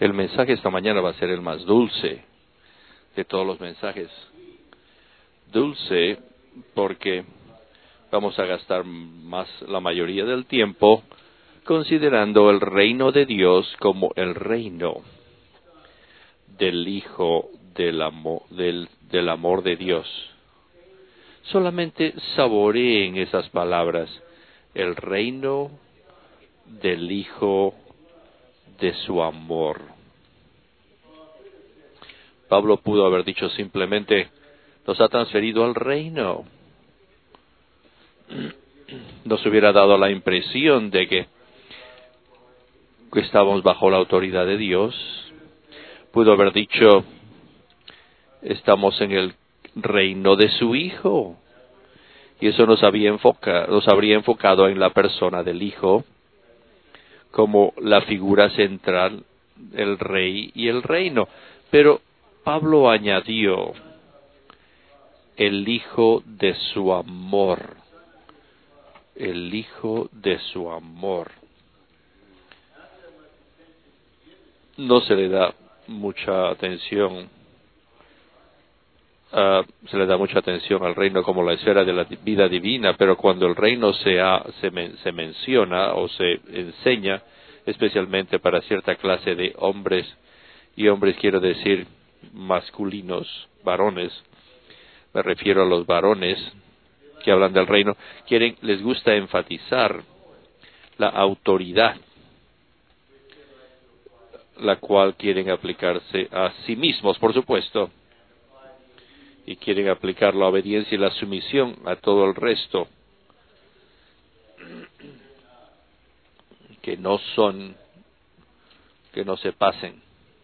El mensaje esta mañana va a ser el más dulce de todos los mensajes. Dulce porque vamos a gastar más la mayoría del tiempo considerando el reino de Dios como el reino del Hijo del amor de Dios. Solamente saboreen esas palabras, el reino del Hijo de su amor. Pablo pudo haber dicho simplemente, nos ha transferido al reino. Nos hubiera dado la impresión de que estábamos bajo la autoridad de Dios. Pudo haber dicho, estamos en el reino de su Hijo. Y eso nos habría enfocado en la persona del Hijo como la figura central, el rey y el reino. Pero Pablo añadió el Hijo de su amor. El Hijo de su amor. No se le da mucha atención. Se le da mucha atención al reino como la esfera de la vida divina, pero cuando el reino se menciona o se enseña, especialmente para cierta clase de hombres, y hombres quiero decir masculinos, varones, me refiero a los varones que hablan del reino, les gusta enfatizar la autoridad, la cual quieren aplicarse a sí mismos, por supuesto, y quieren aplicar la obediencia y la sumisión a todo el resto, que no se pasen.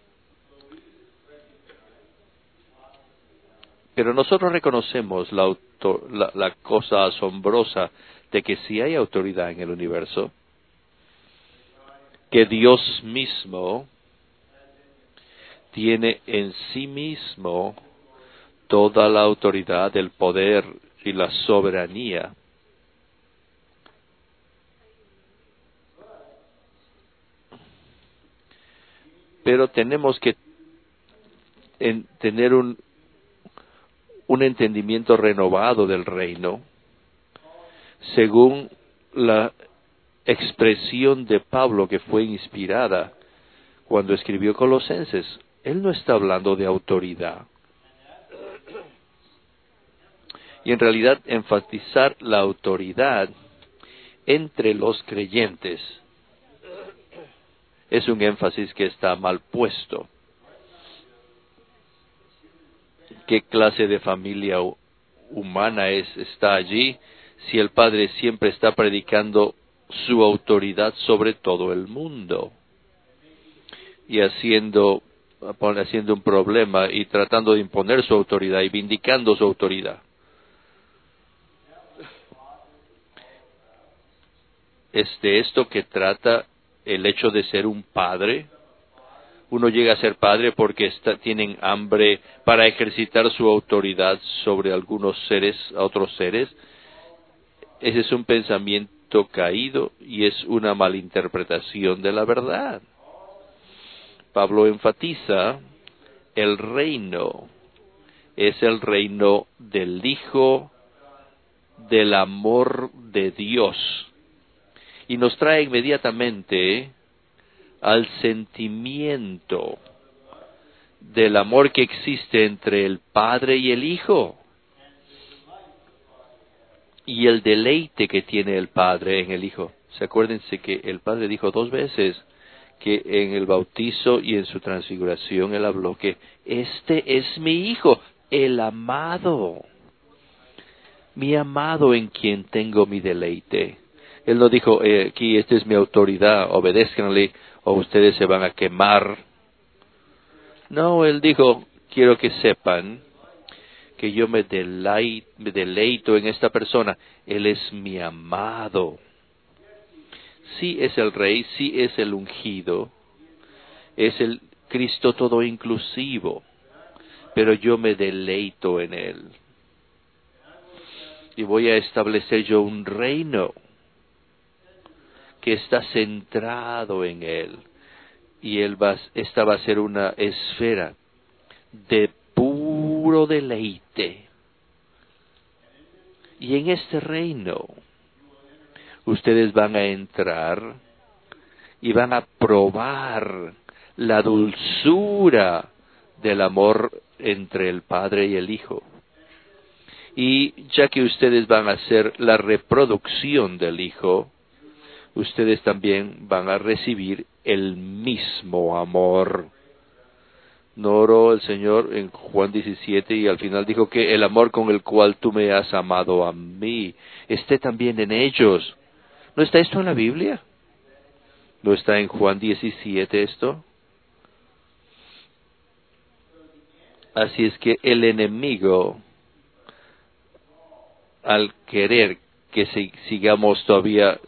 Pero nosotros reconocemos la cosa asombrosa de que si hay autoridad en el universo, que Dios mismo tiene en sí mismo toda la autoridad, el poder y la soberanía. Pero tenemos que tener un entendimiento renovado del reino, según la expresión de Pablo que fue inspirada cuando escribió Colosenses. Él no está hablando de autoridad. Y en realidad enfatizar la autoridad entre los creyentes es un énfasis que está mal puesto. ¿Qué clase de familia humana está allí si el padre siempre está predicando su autoridad sobre todo el mundo y haciendo un problema y tratando de imponer su autoridad y vindicando su autoridad? ¿Es de esto que trata el hecho de ser un padre? Uno llega a ser padre porque tienen hambre para ejercitar su autoridad sobre otros seres. Ese es un pensamiento caído y es una malinterpretación de la verdad. Pablo enfatiza el reino. Es el reino del Hijo del amor de Dios. Y nos trae inmediatamente al sentimiento del amor que existe entre el Padre y el Hijo, y el deleite que tiene el Padre en el Hijo. Acuérdense que el Padre dijo 2 veces que en el bautizo y en su transfiguración Él habló que este es mi Hijo, el amado, mi amado en quien tengo mi deleite. Él no dijo, aquí esta es mi autoridad, obedézcanle o ustedes se van a quemar. No, Él dijo, quiero que sepan que yo me deleito en esta persona. Él es mi amado. Sí es el Rey, sí es el ungido, es el Cristo todo inclusivo, pero yo me deleito en Él. Y voy a establecer yo un reino que está centrado en Él. y esta va a ser una esfera de puro deleite. Y en este reino, ustedes van a entrar y van a probar la dulzura del amor entre el Padre y el Hijo. Y ya que ustedes van a ser la reproducción del Hijo, ustedes también van a recibir el mismo amor. ¿No oró el Señor en Juan 17 y al final dijo que el amor con el cual tú me has amado a mí esté también en ellos? ¿No está esto en la Biblia? ¿No está en Juan 17 esto? Así es que el enemigo, al querer que sigamos todavía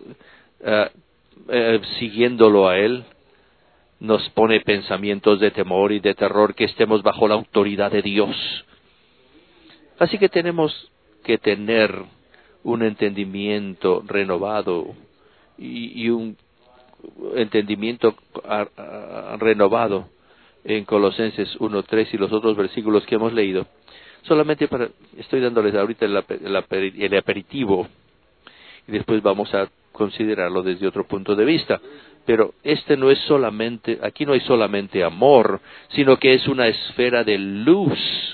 siguiéndolo a él, nos pone pensamientos de temor y de terror, que estemos bajo la autoridad de Dios. Así que tenemos que tener un entendimiento renovado y un entendimiento renovado en Colosenses 1:3 y los otros versículos que hemos leído. Solamente estoy dándoles ahorita el aperitivo y después vamos a considerarlo desde otro punto de vista. Pero aquí no hay solamente amor, sino que es una esfera de luz.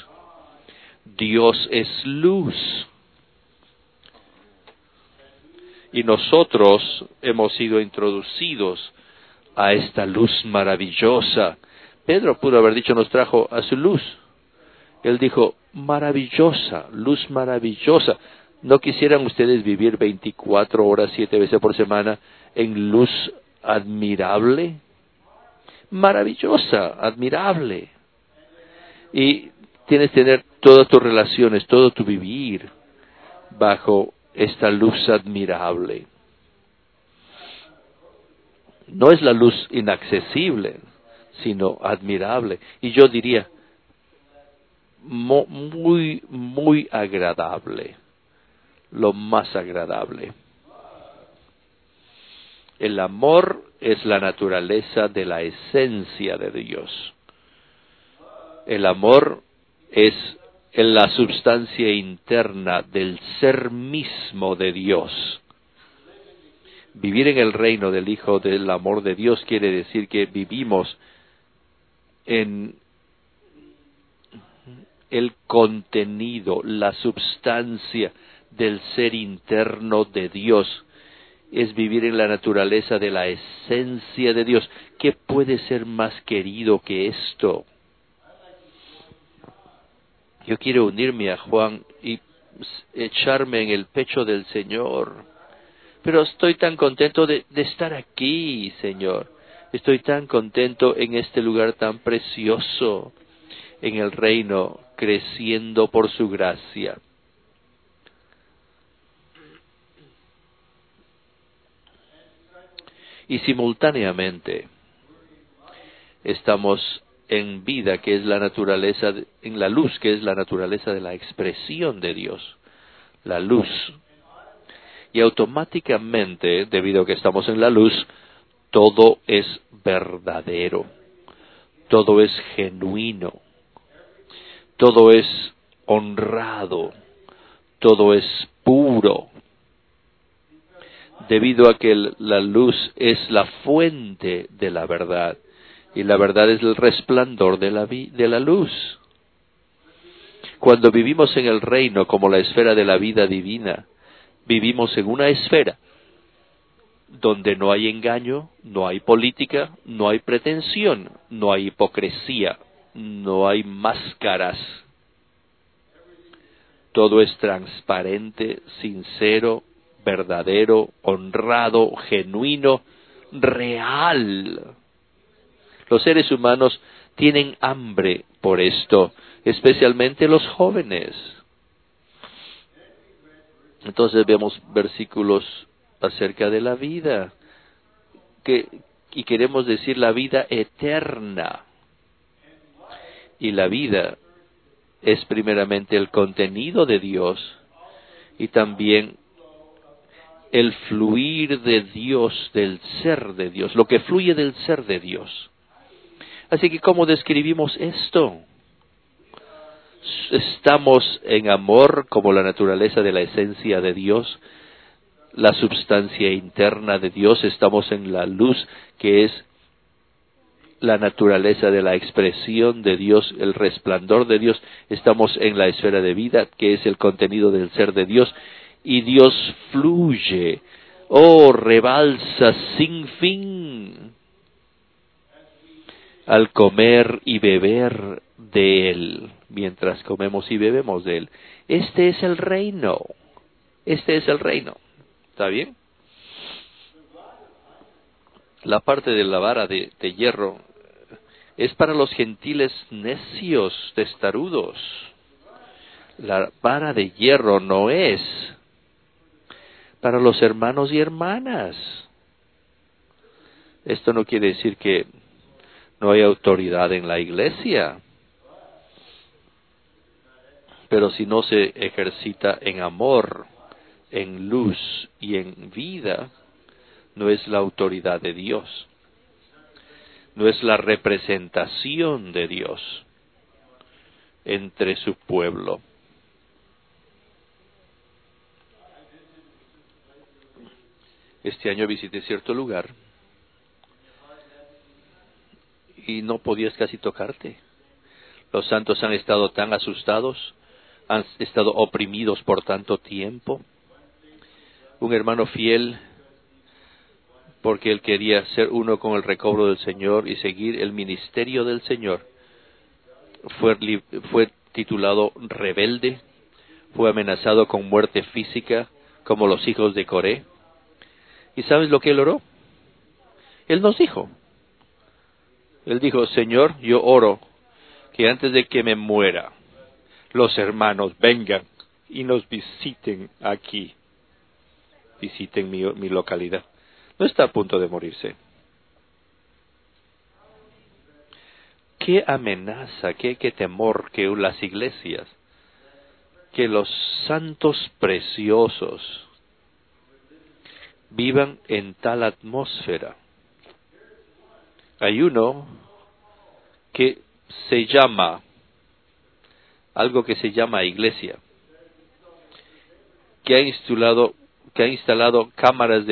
Dios es luz. Y nosotros hemos sido introducidos a esta luz maravillosa. Pedro pudo haber dicho, nos trajo a su luz. Él dijo, maravillosa, luz maravillosa. ¿No quisieran ustedes vivir 24 horas, 7 veces por semana en luz admirable? Maravillosa, admirable. Y tienes que tener todas tus relaciones, todo tu vivir bajo esta luz admirable. No es la luz inaccesible, sino admirable. Y yo diría, muy, muy agradable. Lo más agradable. El amor es la naturaleza de la esencia de Dios. El amor es la substancia interna del ser mismo de Dios. Vivir en el reino del Hijo del amor de Dios quiere decir que vivimos en el contenido, la substancia del ser interno de Dios. Es vivir en la naturaleza de la esencia de Dios. ¿Qué puede ser más querido que esto? Yo quiero unirme a Juan y echarme en el pecho del Señor. Pero estoy tan contento de estar aquí, Señor. Estoy tan contento en este lugar tan precioso, en el reino, creciendo por su gracia. Y simultáneamente estamos en vida, que es la naturaleza, en la luz, que es la naturaleza de la expresión de Dios, la luz. Y automáticamente, debido a que estamos en la luz, todo es verdadero, todo es genuino, todo es honrado, todo es puro. Debido a que la luz es la fuente de la verdad, y la verdad es el resplandor de la luz. Cuando vivimos en el reino como la esfera de la vida divina, vivimos en una esfera donde no hay engaño, no hay política, no hay pretensión, no hay hipocresía, no hay máscaras. Todo es transparente, sincero, verdadero, honrado, genuino, real. Los seres humanos tienen hambre por esto, especialmente los jóvenes. Entonces vemos versículos acerca de la vida, y queremos decir la vida eterna. Y la vida es primeramente el contenido de Dios y también el fluir de Dios, del ser de Dios, lo que fluye del ser de Dios. Así que, ¿cómo describimos esto? Estamos en amor como la naturaleza de la esencia de Dios, la substancia interna de Dios. Estamos en la luz, que es la naturaleza de la expresión de Dios, el resplandor de Dios. Estamos en la esfera de vida, que es el contenido del ser de Dios, y Dios fluye, rebalsa sin fin al comer y beber de Él, mientras comemos y bebemos de Él. Este es el reino. Este es el reino. ¿Está bien? La parte de la vara de hierro es para los gentiles necios, testarudos. La vara de hierro no es para los hermanos y hermanas. Esto no quiere decir que no hay autoridad en la iglesia, pero si no se ejercita en amor, en luz y en vida, no es la autoridad de Dios, no es la representación de Dios entre su pueblo. Este año visité cierto lugar y no podías casi tocarte. Los santos han estado tan asustados, han estado oprimidos por tanto tiempo. Un hermano fiel, porque él quería ser uno con el recobro del Señor y seguir el ministerio del Señor, fue titulado rebelde, fue amenazado con muerte física, como los hijos de Coré. ¿Y sabes lo que él oró? Él nos dijo, él dijo: Señor, yo oro que antes de que me muera, los hermanos vengan y nos visiten aquí, visiten mi localidad. No está a punto de morirse. Qué amenaza, qué temor que las iglesias, que los santos preciosos vivan en tal atmósfera. Hay uno que se llama, algo que se llama iglesia, que ha instalado cámaras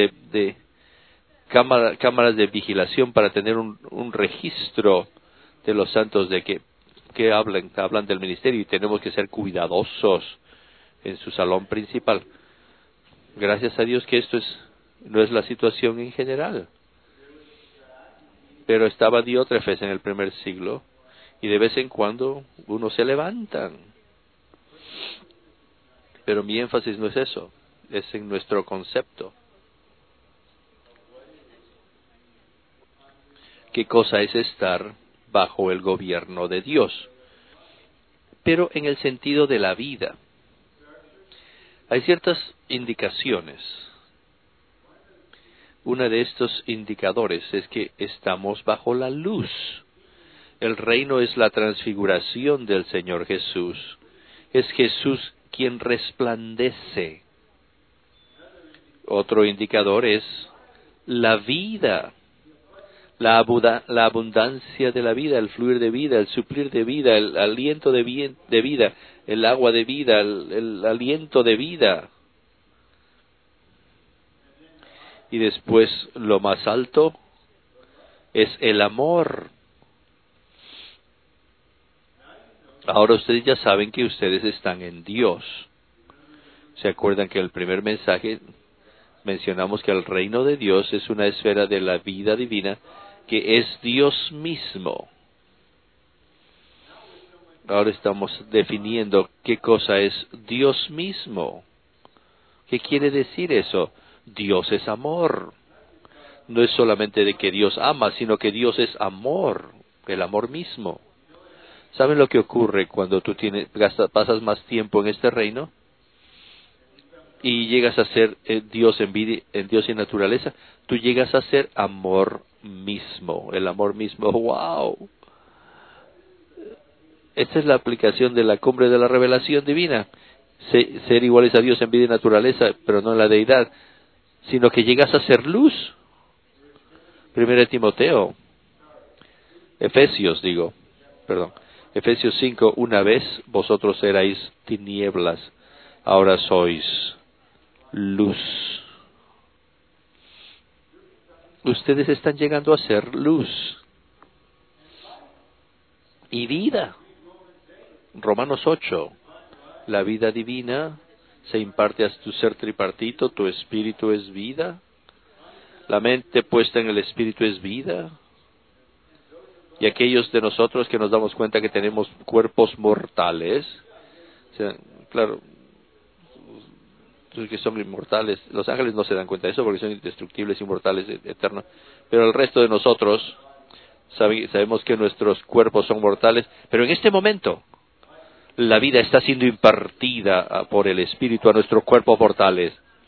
cámaras de vigilación para tener un registro de los santos, de que hablan del ministerio, y tenemos que ser cuidadosos en su salón principal. Gracias a Dios que esto no es la situación en general. Pero estaba Diótrefes en el primer siglo, y de vez en cuando unos se levantan. Pero mi énfasis no es eso, es en nuestro concepto. ¿Qué cosa es estar bajo el gobierno de Dios? Pero en el sentido de la vida. Hay ciertas indicaciones. Uno de estos indicadores es que estamos bajo la luz. El reino es la transfiguración del Señor Jesús. Es Jesús quien resplandece. Otro indicador es la vida, la abundancia de la vida, el fluir de vida, el suplir de vida, el aliento de vida, el agua de vida, el aliento de vida. Y después, lo más alto es el amor. Ahora ustedes ya saben que ustedes están en Dios. ¿Se acuerdan que en el primer mensaje mencionamos que el reino de Dios es una esfera de la vida divina que es Dios mismo? Ahora estamos definiendo qué cosa es Dios mismo. ¿Qué quiere decir eso? Dios es amor. No es solamente de que Dios ama, sino que Dios es amor, el amor mismo. ¿Saben lo que ocurre cuando tú pasas más tiempo en este reino y llegas a ser Dios en Dios y naturaleza? Tú llegas a ser amor mismo, el amor mismo. ¡Wow! Esta es la aplicación de la cumbre de la revelación divina. Ser iguales a Dios en vida y naturaleza, pero no en la deidad, sino que llegas a ser luz. 1 Timoteo. Efesios 5, una vez vosotros erais tinieblas, ahora sois luz. Ustedes están llegando a ser luz y vida. Romanos 8, la vida divina se imparte a tu ser tripartito, tu espíritu es vida, la mente puesta en el espíritu es vida. Y aquellos de nosotros que nos damos cuenta que tenemos cuerpos mortales, o sea, claro, los que son inmortales, los ángeles no se dan cuenta de eso porque son indestructibles, inmortales, eternos, pero el resto de nosotros sabemos que nuestros cuerpos son mortales, pero en este momento la vida está siendo impartida por el Espíritu a nuestros cuerpos mortales.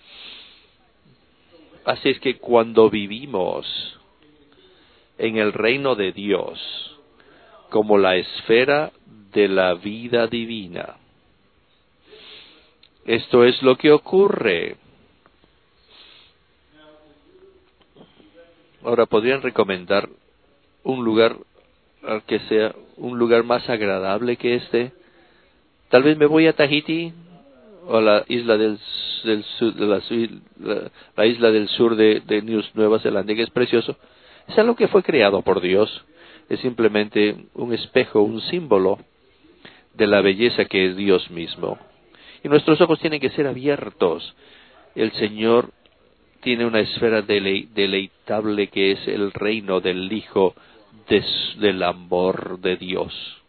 Así es que cuando vivimos en el reino de Dios como la esfera de la vida divina, esto es lo que ocurre. Ahora, ¿podrían recomendar un lugar que sea un lugar más agradable que este? Tal vez me voy a Tahití o a la isla del sur, la isla del sur de Nueva Zelanda, que es precioso. Es algo que fue creado por Dios. Es simplemente un espejo, un símbolo de la belleza que es Dios mismo. Y nuestros ojos tienen que ser abiertos. El Señor tiene una esfera deleitable que es el reino del Hijo del amor de Dios.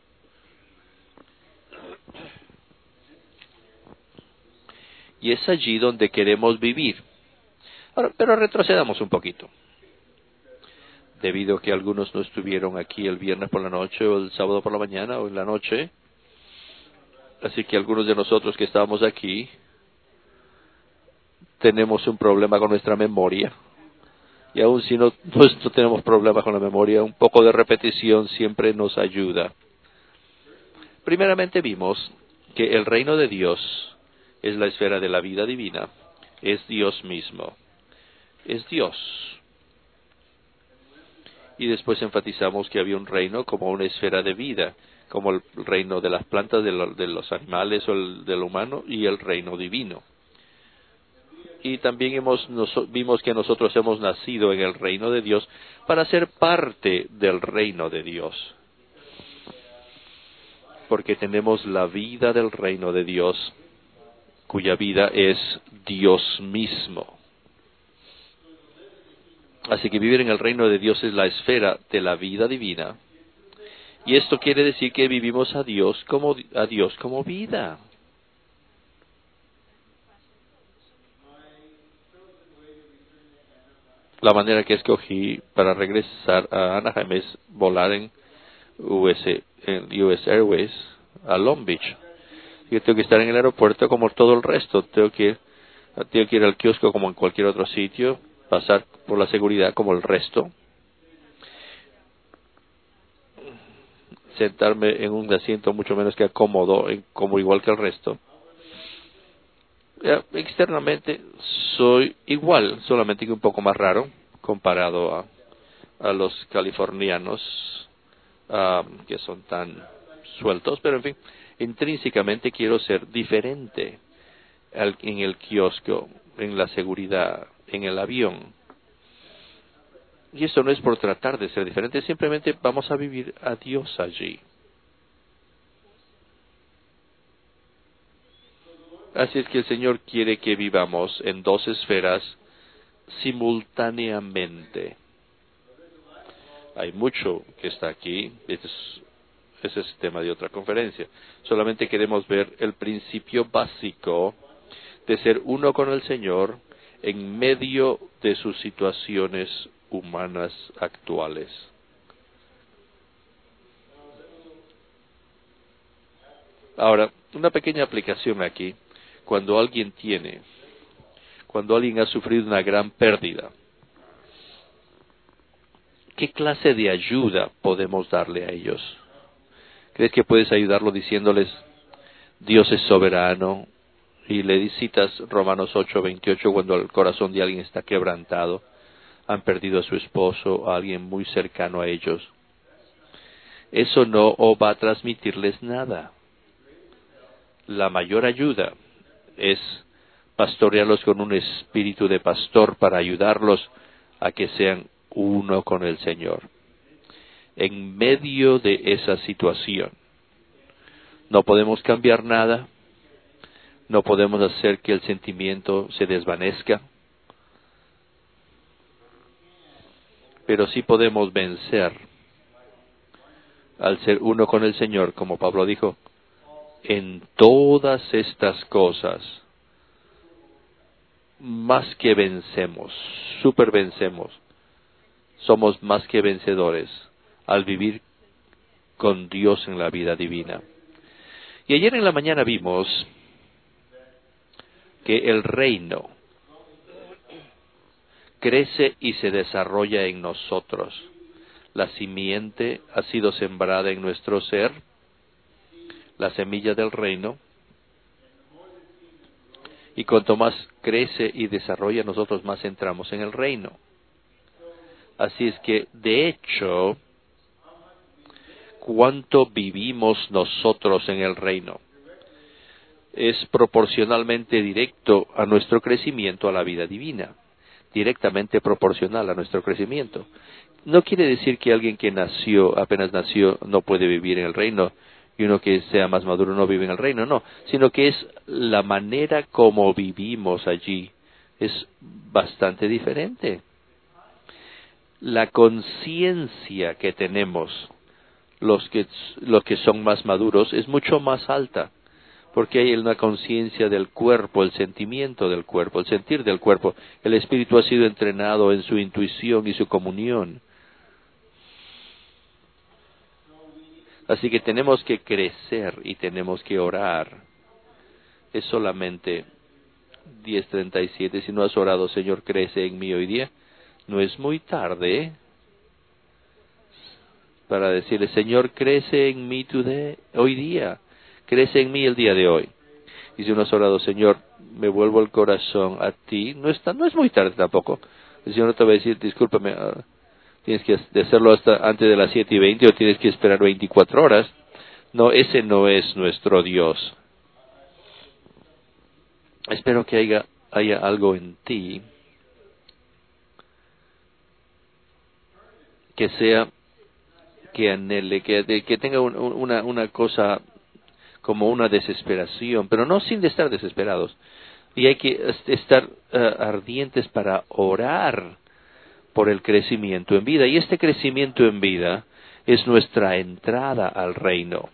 Y es allí donde queremos vivir. Ahora, pero retrocedamos un poquito. Debido a que algunos no estuvieron aquí el viernes por la noche o el sábado por la mañana o en la noche, así que algunos de nosotros que estábamos aquí tenemos un problema con nuestra memoria. Y aun si no tenemos problemas con la memoria, un poco de repetición siempre nos ayuda. Primeramente vimos que el reino de Dios es la esfera de la vida divina, es Dios mismo, es Dios. Y después enfatizamos que había un reino como una esfera de vida, como el reino de las plantas, de los animales o del humano, y el reino divino. Y también vimos que nosotros hemos nacido en el reino de Dios para ser parte del reino de Dios. Porque tenemos la vida del reino de Dios, cuya vida es Dios mismo. Así que vivir en el reino de Dios es la esfera de la vida divina. Y esto quiere decir que vivimos a Dios como vida. La manera que escogí para regresar a Anaheim es volar en US Airways a Long Beach. Yo tengo que estar en el aeropuerto como todo el resto. Tengo que ir al kiosco como en cualquier otro sitio, pasar por la seguridad como el resto, sentarme en un asiento mucho menos que cómodo, como igual que el resto. Externamente soy igual, solamente que un poco más raro comparado a los californianos que son tan sueltos, pero en fin, intrínsecamente quiero ser diferente en el kiosco, en la seguridad, en el avión. Y eso no es por tratar de ser diferente, simplemente vamos a vivir a Dios allí. Así es que el Señor quiere que vivamos en dos esferas simultáneamente. Hay mucho que está aquí, ese es el tema de otra conferencia. Solamente queremos ver el principio básico de ser uno con el Señor en medio de sus situaciones humanas actuales. Ahora, una pequeña aplicación aquí. Cuando alguien ha sufrido una gran pérdida, ¿qué clase de ayuda podemos darle a ellos? ¿Crees que puedes ayudarlo diciéndoles, Dios es soberano? Y le citas Romanos 8:28 cuando el corazón de alguien está quebrantado, han perdido a su esposo, a alguien muy cercano a ellos. eso no va a transmitirles nada. La mayor ayuda es pastorearlos con un espíritu de pastor para ayudarlos a que sean uno con el Señor. En medio de esa situación, no podemos cambiar nada, no podemos hacer que el sentimiento se desvanezca, pero sí podemos vencer al ser uno con el Señor, como Pablo dijo, en todas estas cosas, más que vencemos, supervencemos, somos más que vencedores al vivir con Dios en la vida divina. Y ayer en la mañana vimos que el reino crece y se desarrolla en nosotros. La simiente ha sido sembrada en nuestro ser, la semilla del reino, y cuanto más crece y desarrolla, nosotros más entramos en el reino. Así es que, de hecho, cuánto vivimos nosotros en el reino es proporcionalmente directo a nuestro crecimiento a la vida divina, directamente proporcional a nuestro crecimiento. No quiere decir que alguien que apenas nació, no puede vivir en el reino, y uno que sea más maduro no vive en el reino, no, sino que es la manera como vivimos allí, es bastante diferente. La conciencia que tenemos, los que son más maduros, es mucho más alta, porque hay una conciencia del cuerpo, el sentimiento del cuerpo, el sentir del cuerpo. El espíritu ha sido entrenado en su intuición y su comunión. Así que tenemos que crecer y tenemos que orar. Es solamente 10:37. Si no has orado, Señor, crece en mí hoy día. No es muy tarde para decirle, Señor, crece en mí hoy día. Crece en mí el día de hoy. Y si no has orado, Señor, me vuelvo el corazón a ti. No es muy tarde tampoco. El Señor no te va a decir, discúlpame, tienes que hacerlo hasta antes de las 7:20 o tienes que esperar 24 horas. No, ese no es nuestro Dios. Espero que haya algo en ti que sea, que anhele, que tenga una cosa como una desesperación, pero no sin estar desesperados. Y hay que estar ardientes para orar por el crecimiento en vida. Y este crecimiento en vida es nuestra entrada al reino.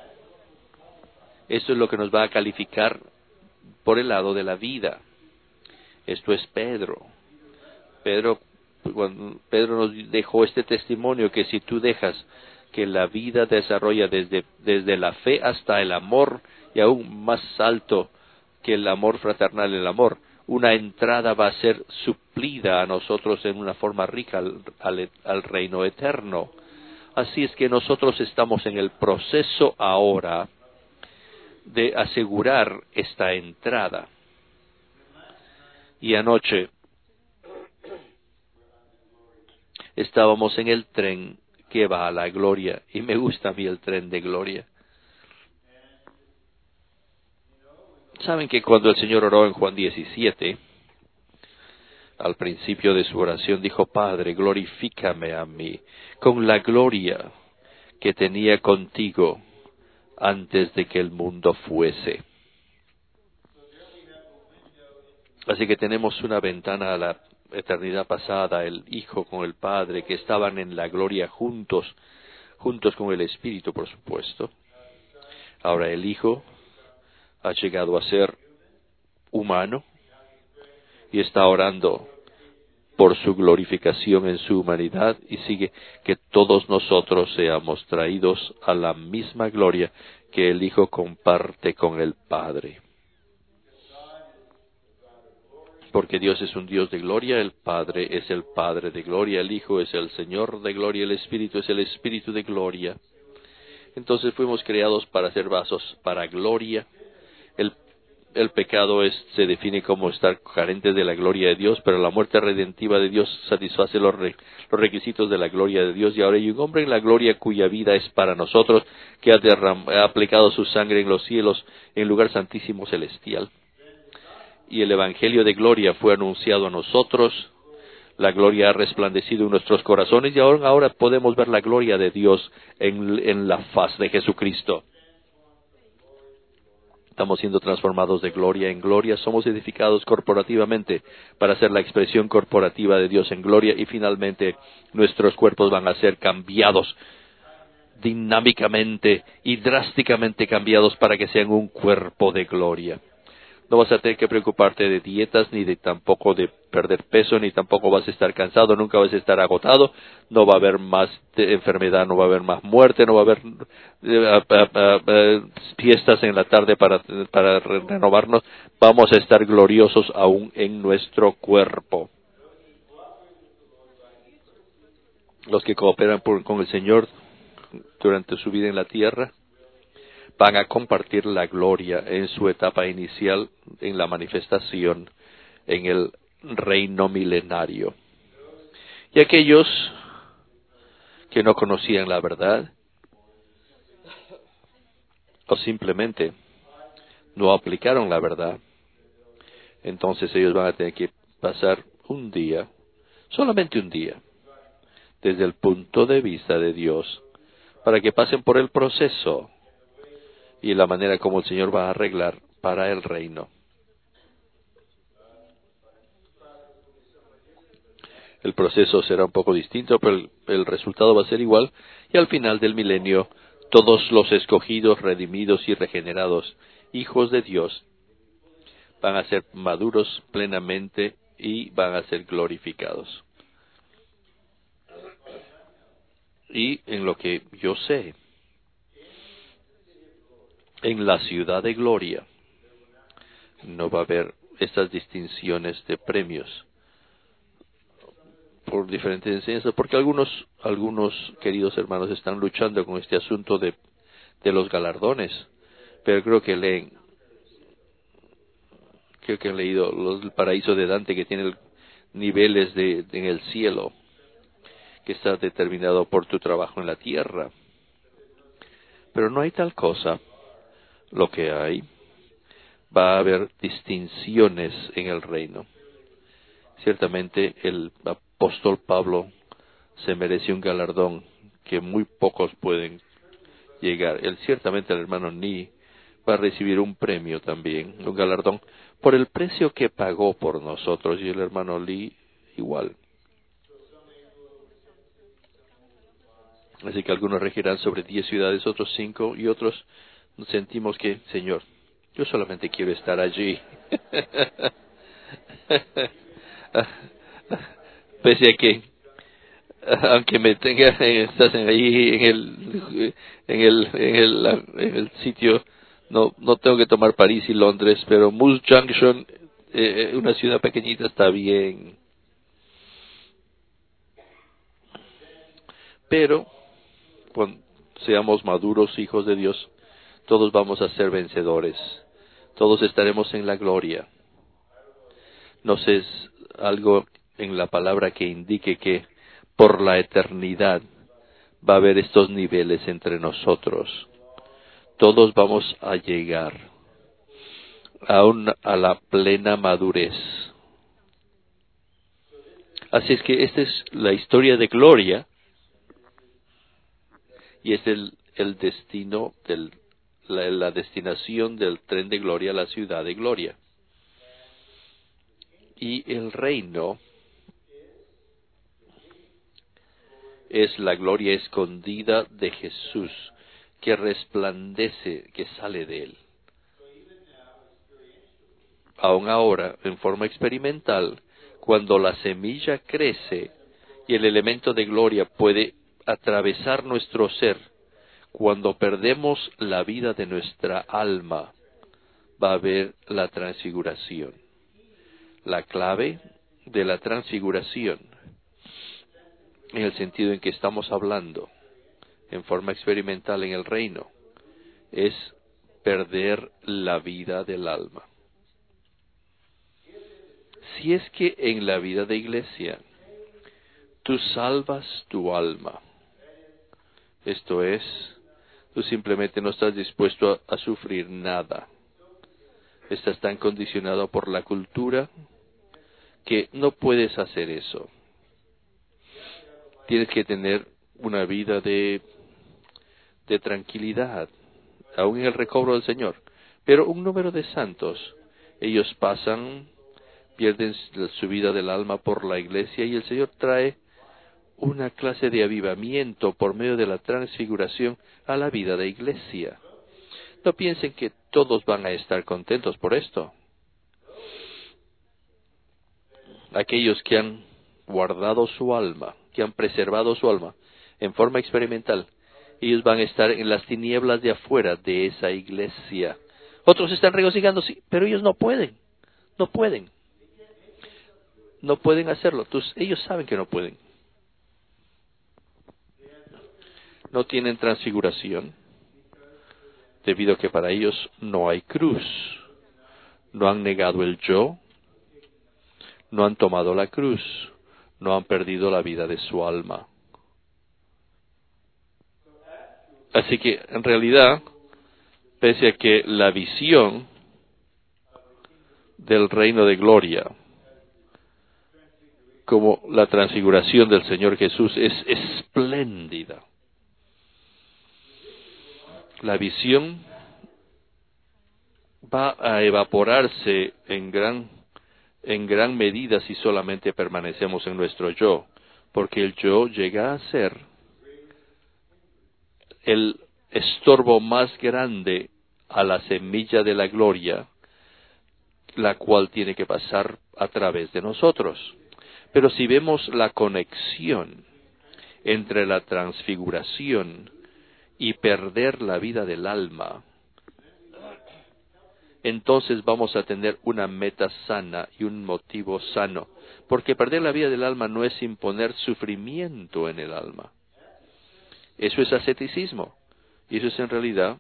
Eso es lo que nos va a calificar por el lado de la vida. Esto es Pedro. Pedro nos dejó este testimonio que si tú dejas que la vida desarrolla desde la fe hasta el amor y aún más alto que el amor fraternal, el amor, una entrada va a ser suplida a nosotros en una forma rica al reino eterno. Así es que nosotros estamos en el proceso ahora de asegurar esta entrada. Y anoche estábamos en el tren que va a la gloria, y me gusta a mí el tren de gloria. Saben que cuando el Señor oró en Juan 17, al principio de su oración dijo, Padre, glorifícame a mí con la gloria que tenía contigo antes de que el mundo fuese. Así que tenemos una ventana a la eternidad pasada, el Hijo con el Padre, que estaban en la gloria juntos con el Espíritu, por supuesto. Ahora el Hijo ha llegado a ser humano y está orando por su glorificación en su humanidad y sigue que todos nosotros seamos traídos a la misma gloria que el Hijo comparte con el Padre. Porque Dios es un Dios de gloria, el Padre es el Padre de gloria, el Hijo es el Señor de gloria, el Espíritu es el Espíritu de gloria. Entonces fuimos creados para ser vasos para gloria. el pecado se define como estar carente de la gloria de Dios, pero la muerte redentiva de Dios satisface los requisitos de la gloria de Dios. Y ahora hay un hombre en la gloria cuya vida es para nosotros, que ha aplicado su sangre en los cielos, en el lugar santísimo celestial. Y el evangelio de gloria fue anunciado a nosotros. La gloria ha resplandecido en nuestros corazones y ahora podemos ver la gloria de Dios en la faz de Jesucristo. Estamos siendo transformados de gloria en gloria, somos edificados corporativamente para ser la expresión corporativa de Dios en gloria, y finalmente nuestros cuerpos van a ser cambiados dinámicamente y drásticamente cambiados para que sean un cuerpo de gloria. No vas a tener que preocuparte de dietas, ni tampoco de perder peso, ni tampoco vas a estar cansado, nunca vas a estar agotado, no va a haber más enfermedad, no va a haber más muerte, no va a haber fiestas en la tarde para renovarnos. Vamos a estar gloriosos aún en nuestro cuerpo. Los que cooperan con el Señor durante su vida en la tierra van a compartir la gloria en su etapa inicial, en la manifestación, en el reino milenario. Y aquellos que no conocían la verdad, o simplemente no aplicaron la verdad, entonces ellos van a tener que pasar un día, solamente un día, desde el punto de vista de Dios, para que pasen por el proceso y la manera como el Señor va a arreglar para el reino. El proceso será un poco distinto, pero el resultado va a ser igual, y al final del milenio, todos los escogidos, redimidos y regenerados, hijos de Dios, van a ser maduros plenamente y van a ser glorificados. Y en lo que yo sé, en la ciudad de gloria no va a haber estas distinciones de premios por diferentes enseñanzas, porque algunos queridos hermanos están luchando con este asunto de los galardones, pero creo que han leído el paraíso de Dante, que tiene niveles en el cielo, que está determinado por tu trabajo en la tierra. Pero no hay tal cosa. Lo que hay, va a haber distinciones en el reino. Ciertamente el apóstol Pablo se merece un galardón que muy pocos pueden llegar. Ciertamente el hermano Ni va a recibir un premio también, un galardón, por el precio que pagó por nosotros, y el hermano Lee igual. Así que algunos regirán sobre 10 ciudades, otros 5, y otros sentimos que, Señor, yo solamente quiero estar allí. Pese a que, aunque me estás ahí en el sitio, no tengo que tomar París y Londres, pero Moose Junction, una ciudad pequeñita, está bien. Pero cuando seamos maduros hijos de Dios, todos vamos a ser vencedores. Todos estaremos en la gloria. No sé, es algo en la palabra que indique que por la eternidad va a haber estos niveles entre nosotros. Todos vamos a llegar a la plena madurez. Así es que esta es la historia de gloria, y es el destino la destinación del tren de gloria a la ciudad de gloria. Y el reino es la gloria escondida de Jesús, que resplandece, que sale de él. Aún ahora, en forma experimental, cuando la semilla crece y el elemento de gloria puede atravesar nuestro ser, cuando perdemos la vida de nuestra alma, va a haber la transfiguración. La clave de la transfiguración, en el sentido en que estamos hablando en forma experimental en el reino, es perder la vida del alma. Si es que en la vida de iglesia tú salvas tu alma, esto es, tú simplemente no estás dispuesto a sufrir nada. Estás tan condicionado por la cultura que no puedes hacer eso. Tienes que tener una vida de tranquilidad, aún en el recobro del Señor. Pero un número de santos, ellos pierden su vida del alma por la iglesia y el Señor trae una clase de avivamiento por medio de la transfiguración a la vida de iglesia. No piensen que todos van a estar contentos por esto. Aquellos que han guardado su alma, que han preservado su alma en forma experimental, ellos van a estar en las tinieblas de afuera de esa iglesia. Otros están regocijando, sí, pero ellos no pueden hacerlo. Entonces, ellos saben que no pueden. No tienen transfiguración, debido a que para ellos no hay cruz. No han negado el yo, no han tomado la cruz, no han perdido la vida de su alma. Así que, en realidad, pese a que la visión del reino de gloria, como la transfiguración del Señor Jesús, es espléndida. La visión va a evaporarse en gran medida si solamente permanecemos en nuestro yo, porque el yo llega a ser el estorbo más grande a la semilla de la gloria, la cual tiene que pasar a través de nosotros. Pero si vemos la conexión entre la transfiguración y perder la vida del alma, entonces vamos a tener una meta sana y un motivo sano, porque perder la vida del alma no es imponer sufrimiento en el alma. Eso es asceticismo, y eso es en realidad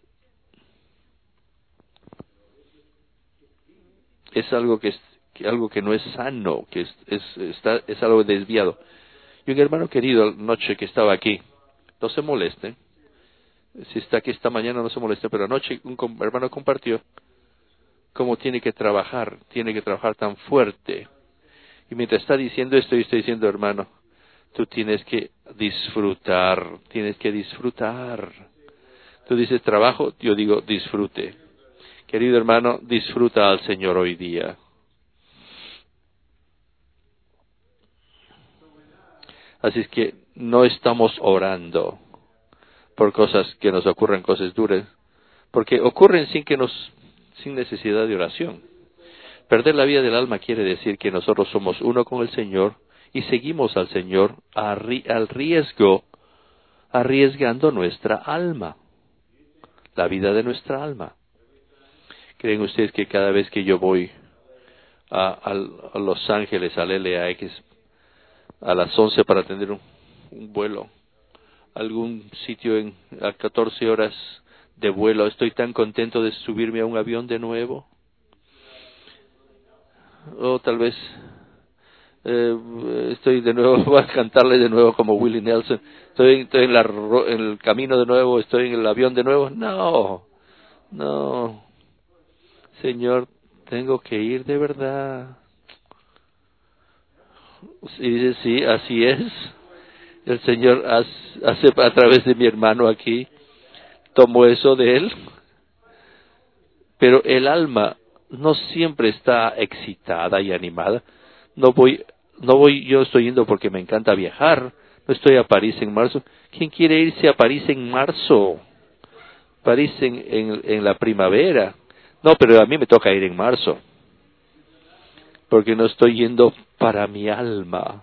es algo que no es sano, que es algo desviado. Y un hermano querido anoche que estaba aquí, no se moleste, si está aquí esta mañana no se moleste, pero anoche un hermano compartió cómo tiene que trabajar tan fuerte. Y mientras está diciendo esto, yo estoy diciendo, hermano, tú tienes que disfrutar. Tú dices trabajo, yo digo disfrute. Querido hermano, disfruta al Señor hoy día. Así es que no estamos orando por cosas que nos ocurren, cosas duras, porque ocurren sin necesidad de oración. Perder la vida del alma quiere decir que nosotros somos uno con el Señor y seguimos al Señor arriesgando nuestra alma, la vida de nuestra alma. ¿Creen ustedes que cada vez que yo voy a Los Ángeles, al LAX, a las 11 para atender un vuelo, algún sitio a 14 horas de vuelo, estoy tan contento de subirme a un avión de nuevo? O tal vez estoy de nuevo, voy a cantarle de nuevo como Willie Nelson, estoy en el camino de nuevo, estoy en el avión de nuevo. No, Señor, tengo que ir de verdad. Y dice, sí, así es. El Señor hace a través de mi hermano aquí, tomó eso de él. Pero el alma no siempre está excitada y animada. Yo estoy yendo porque me encanta viajar. No estoy a París en marzo. ¿Quién quiere irse a París en marzo? París en la primavera. No, pero a mí me toca ir en marzo, porque no estoy yendo para mi alma.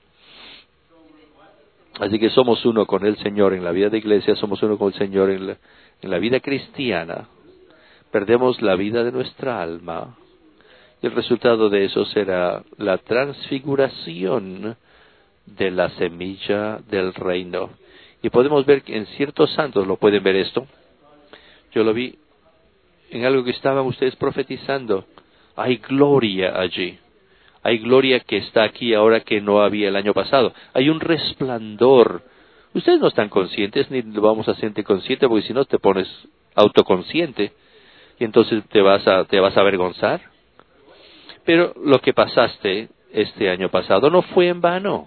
Así que somos uno con el Señor en la vida de iglesia, somos uno con el Señor en la vida cristiana. Perdemos la vida de nuestra alma, y el resultado de eso será la transfiguración de la semilla del reino. Y podemos ver que en ciertos santos lo pueden ver esto. Yo lo vi en algo que estaban ustedes profetizando. Hay gloria allí. Hay gloria que está aquí ahora que no había el año pasado. Hay un resplandor. Ustedes no están conscientes, ni lo vamos a hacerte consciente, porque si no te pones autoconsciente, y entonces te vas a avergonzar. Pero lo que pasaste este año pasado no fue en vano.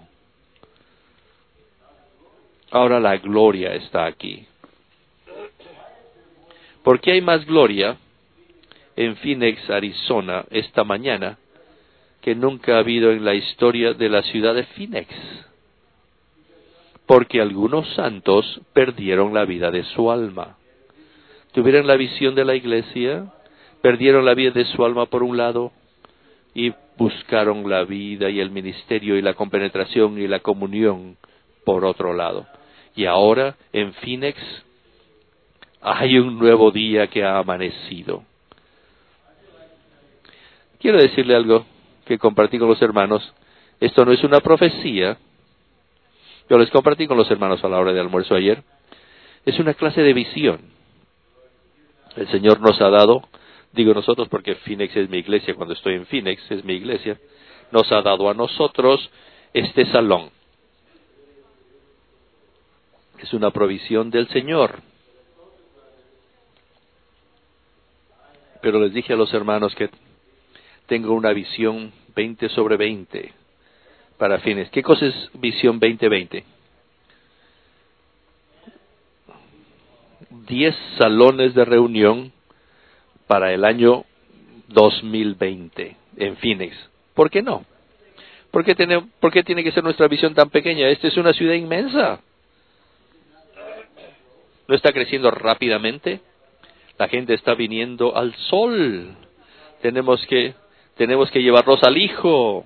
Ahora la gloria está aquí. ¿Por qué hay más gloria en Phoenix, Arizona, esta mañana, que nunca ha habido en la historia de la ciudad de Phoenix? Porque algunos santos perdieron la vida de su alma. Tuvieron la visión de la iglesia, perdieron la vida de su alma por un lado, y buscaron la vida y el ministerio y la compenetración y la comunión por otro lado. Y ahora en Phoenix hay un nuevo día que ha amanecido. Quiero decirle algo que compartí con los hermanos. Esto no es una profecía. Yo les compartí con los hermanos a la hora de almuerzo ayer. Es una clase de visión. El Señor nos ha dado, digo nosotros porque Phoenix es mi iglesia, cuando estoy en Phoenix es mi iglesia, nos ha dado a nosotros este salón. Es una provisión del Señor. Pero les dije a los hermanos que tengo una visión 20 sobre 20 para Phoenix. ¿Qué cosa es visión 20-20? 10 salones de reunión para el año 2020 en Phoenix. ¿Por qué no? ¿Por qué tiene que ser nuestra visión tan pequeña? Esta es una ciudad inmensa. ¿No está creciendo rápidamente? La gente está viniendo al sol. Tenemos que llevarlos al Hijo.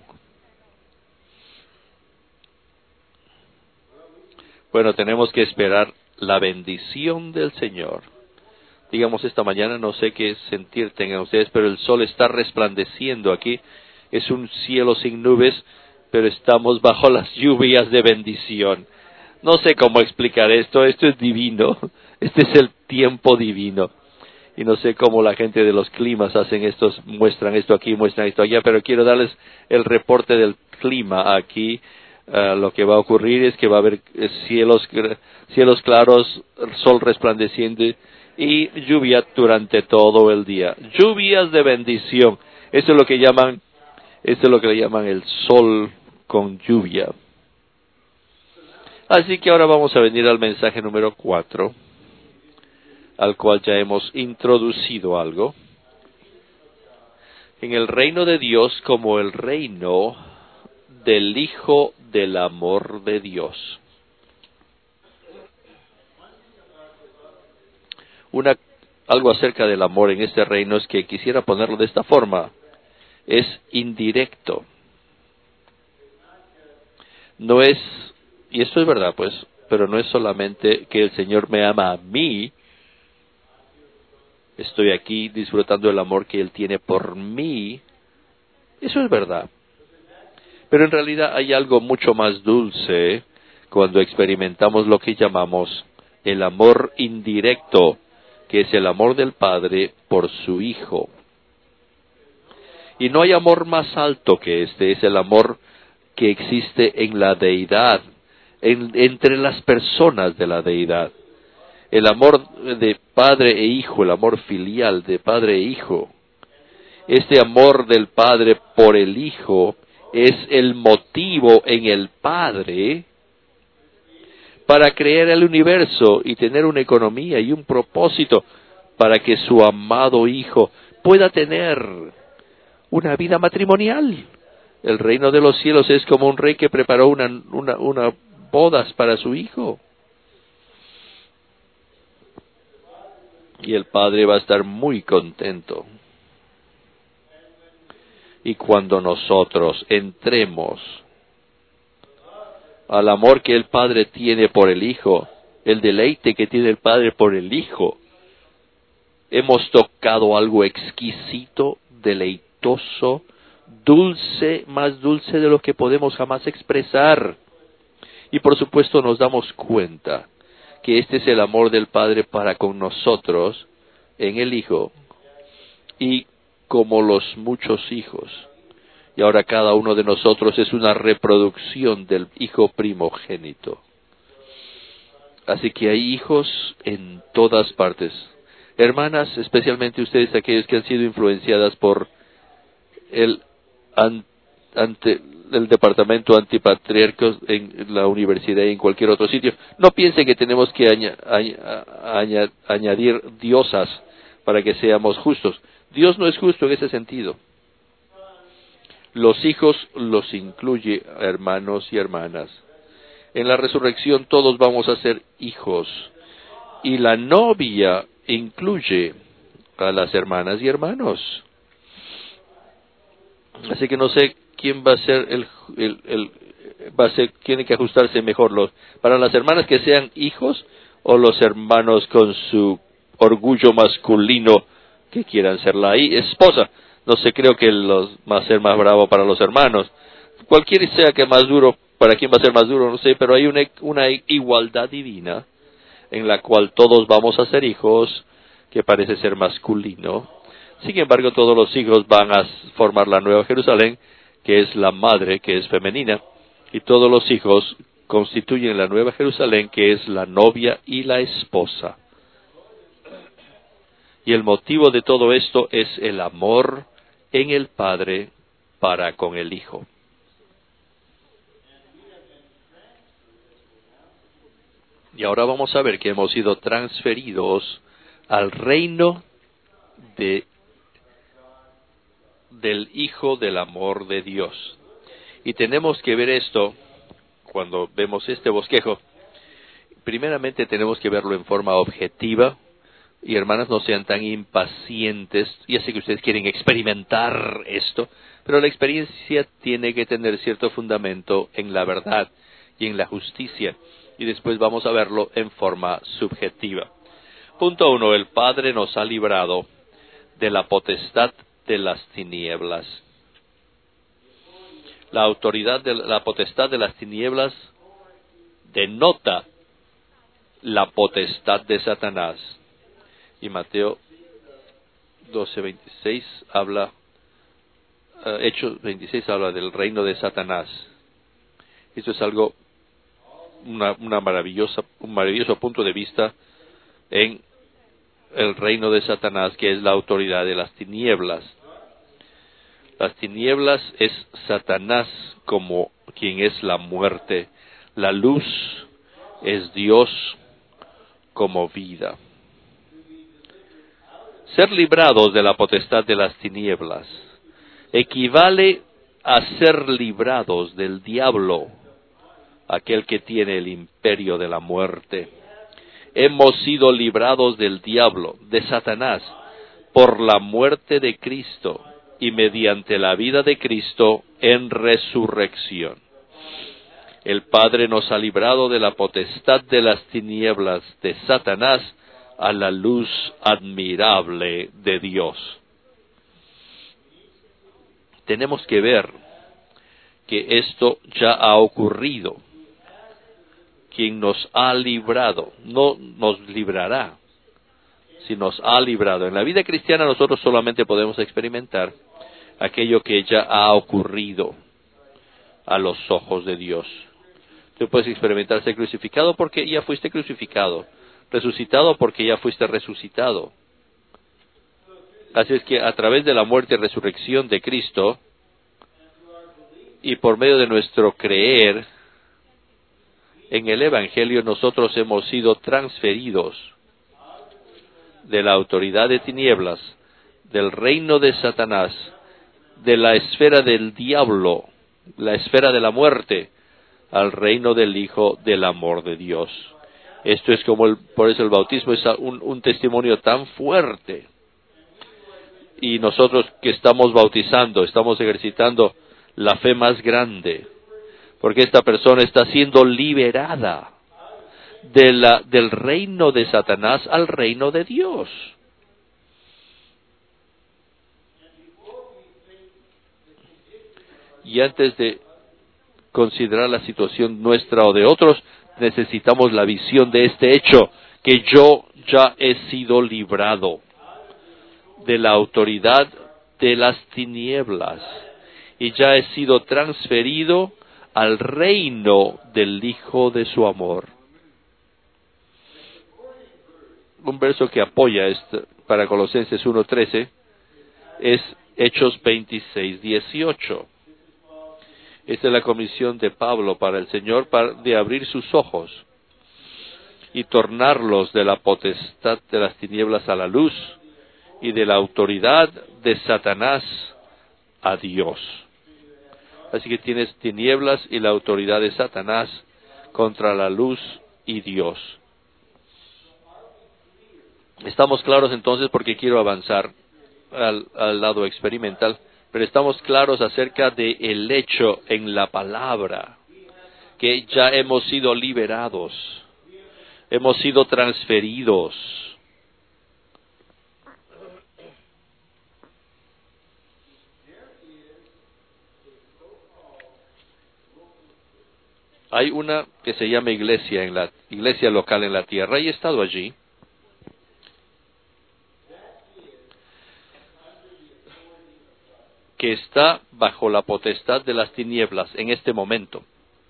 Bueno, tenemos que esperar la bendición del Señor. Digamos, esta mañana no sé qué sentir tengan ustedes, pero el sol está resplandeciendo aquí. Es un cielo sin nubes, pero estamos bajo las lluvias de bendición. No sé cómo explicar esto. Esto es divino. Este es el tiempo divino. Y no sé cómo la gente de los climas hacen estos, muestran esto aquí, muestran esto allá, pero quiero darles el reporte del clima aquí. Lo que va a ocurrir es que va a haber cielos claros, sol resplandeciente y lluvia durante todo el día. Lluvias de bendición. Esto es lo que le llaman el sol con lluvia. Así que ahora vamos a venir al mensaje número 4, al cual ya hemos introducido algo. En el reino de Dios como el reino del Hijo del amor de Dios. Algo acerca del amor en este reino es que quisiera ponerlo de esta forma. Es indirecto. No es, y esto es verdad pues, pero no es solamente que el Señor me ama a mí. Estoy aquí disfrutando del amor que Él tiene por mí. Eso es verdad. Pero en realidad hay algo mucho más dulce cuando experimentamos lo que llamamos el amor indirecto, que es el amor del Padre por su Hijo. Y no hay amor más alto que este, es el amor que existe en la deidad, entre las personas de la deidad. El amor de padre e hijo, el amor filial de padre e hijo. Este amor del Padre por el Hijo es el motivo en el Padre para crear el universo y tener una economía y un propósito para que su amado Hijo pueda tener una vida matrimonial. El reino de los cielos es como un rey que preparó una bodas para su hijo. Y el Padre va a estar muy contento. Y cuando nosotros entremos al amor que el Padre tiene por el Hijo, el deleite que tiene el Padre por el Hijo, hemos tocado algo exquisito, deleitoso, dulce, más dulce de lo que podemos jamás expresar. Y por supuesto nos damos cuenta que este es el amor del Padre para con nosotros en el Hijo. Y como los muchos hijos y ahora cada uno de nosotros es una reproducción del Hijo primogénito. Así que hay hijos en todas partes. Hermanas, especialmente ustedes, aquellos que han sido influenciadas por el departamento antipatriarcos en la universidad y en cualquier otro sitio, no piensen que tenemos que añadir diosas para que seamos justos. Dios no es justo en ese sentido. Los hijos los incluye, hermanos y hermanas. En la resurrección todos vamos a ser hijos. Y la novia incluye a las hermanas y hermanos. Así que no sé quién va a ser tiene que ajustarse mejor, para las hermanas que sean hijos o los hermanos con su orgullo masculino que quieran ser la esposa. No sé, creo que va a ser más bravo para los hermanos. Cualquiera sea que más duro, para quién va a ser más duro, no sé, pero hay una igualdad divina en la cual todos vamos a ser hijos, que parece ser masculino. Sin embargo, todos los hijos van a formar la Nueva Jerusalén, que es la madre, que es femenina, y todos los hijos constituyen la Nueva Jerusalén, que es la novia y la esposa. Y el motivo de todo esto es el amor en el Padre para con el Hijo. Y ahora vamos a ver que hemos sido transferidos al reino del Hijo del amor de Dios. Y tenemos que ver esto, cuando vemos este bosquejo, primeramente tenemos que verlo en forma objetiva. Y hermanas, no sean tan impacientes. Ya sé que ustedes quieren experimentar esto, pero la experiencia tiene que tener cierto fundamento en la verdad y en la justicia. Y después vamos a verlo en forma subjetiva. Punto 1. El Padre nos ha librado de la potestad de las tinieblas. La autoridad de la potestad de las tinieblas denota la potestad de Satanás. Y Mateo 12:26 habla, Hechos 26 habla del reino de Satanás. Esto es algo, un maravilloso punto de vista en el reino de Satanás, que es la autoridad de las tinieblas. Las tinieblas es Satanás como quien es la muerte. La luz es Dios como vida. Ser librados de la potestad de las tinieblas equivale a ser librados del diablo, aquel que tiene el imperio de la muerte. Hemos sido librados del diablo, de Satanás, por la muerte de Cristo y mediante la vida de Cristo en resurrección. El Padre nos ha librado de la potestad de las tinieblas de Satanás a la luz admirable de Dios. Tenemos que ver que esto ya ha ocurrido. Quien nos ha librado, no nos librará, si nos ha librado. En la vida cristiana nosotros solamente podemos experimentar aquello que ya ha ocurrido a los ojos de Dios. Tú puedes experimentar ser crucificado porque ya fuiste crucificado, resucitado porque ya fuiste resucitado. Así es que a través de la muerte y resurrección de Cristo, y por medio de nuestro creer en el Evangelio, nosotros hemos sido transferidos de la autoridad de tinieblas, del reino de Satanás, de la esfera del diablo, la esfera de la muerte, al reino del Hijo del amor de Dios. Esto es como por eso el bautismo es un testimonio tan fuerte. Y nosotros que estamos bautizando, estamos ejercitando la fe más grande, porque esta persona está siendo liberada del reino de Satanás al reino de Dios. Y antes de considerar la situación nuestra o de otros, necesitamos la visión de este hecho, que yo ya he sido librado de la autoridad de las tinieblas y ya he sido transferido al reino del Hijo de su amor. Un verso que apoya esto para Colosenses 1:13 es Hechos 26:18. Esta es la comisión de Pablo para el Señor de abrir sus ojos y tornarlos de la potestad de las tinieblas a la luz y de la autoridad de Satanás a Dios. Así que tienes tinieblas y la autoridad de Satanás contra la luz y Dios. Estamos claros entonces, porque quiero avanzar al lado experimental, pero estamos claros acerca del hecho en la palabra, que ya hemos sido liberados, hemos sido transferidos. Hay una que se llama iglesia local en la tierra, y he estado allí. Que está bajo la potestad de las tinieblas en este momento.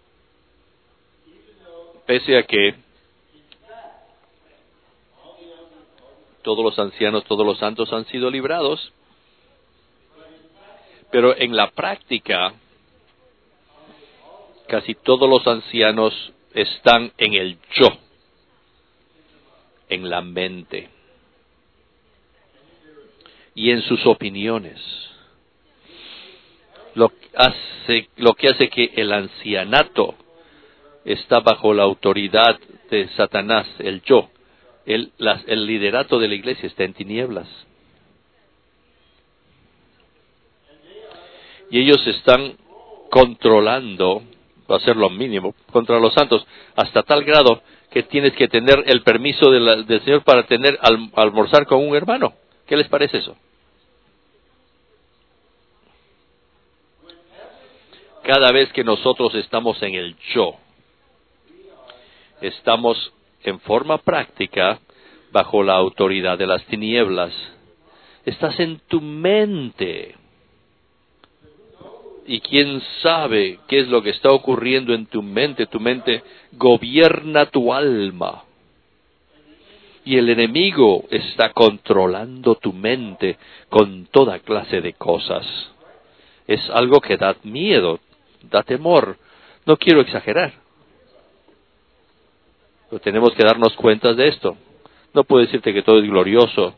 Pese a que todos los ancianos, todos los santos han sido librados, pero en la práctica, casi todos los ancianos están en el yo, en la mente y en sus opiniones. Lo que hace que el ancianato está bajo la autoridad de Satanás, el yo. El liderato de la iglesia está en tinieblas. Y ellos están controlando, va a ser lo mínimo, contra los santos, hasta tal grado que tienes que tener el permiso del Señor para almorzar con un hermano. ¿Qué les parece eso? Cada vez que nosotros estamos en el yo, estamos en forma práctica bajo la autoridad de las tinieblas. Estás en tu mente. Y quién sabe qué es lo que está ocurriendo en tu mente. Tu mente gobierna tu alma. Y el enemigo está controlando tu mente con toda clase de cosas. Es algo que da miedo, da temor. No quiero exagerar, pero tenemos que darnos cuenta de esto. No puedo decirte que todo es glorioso.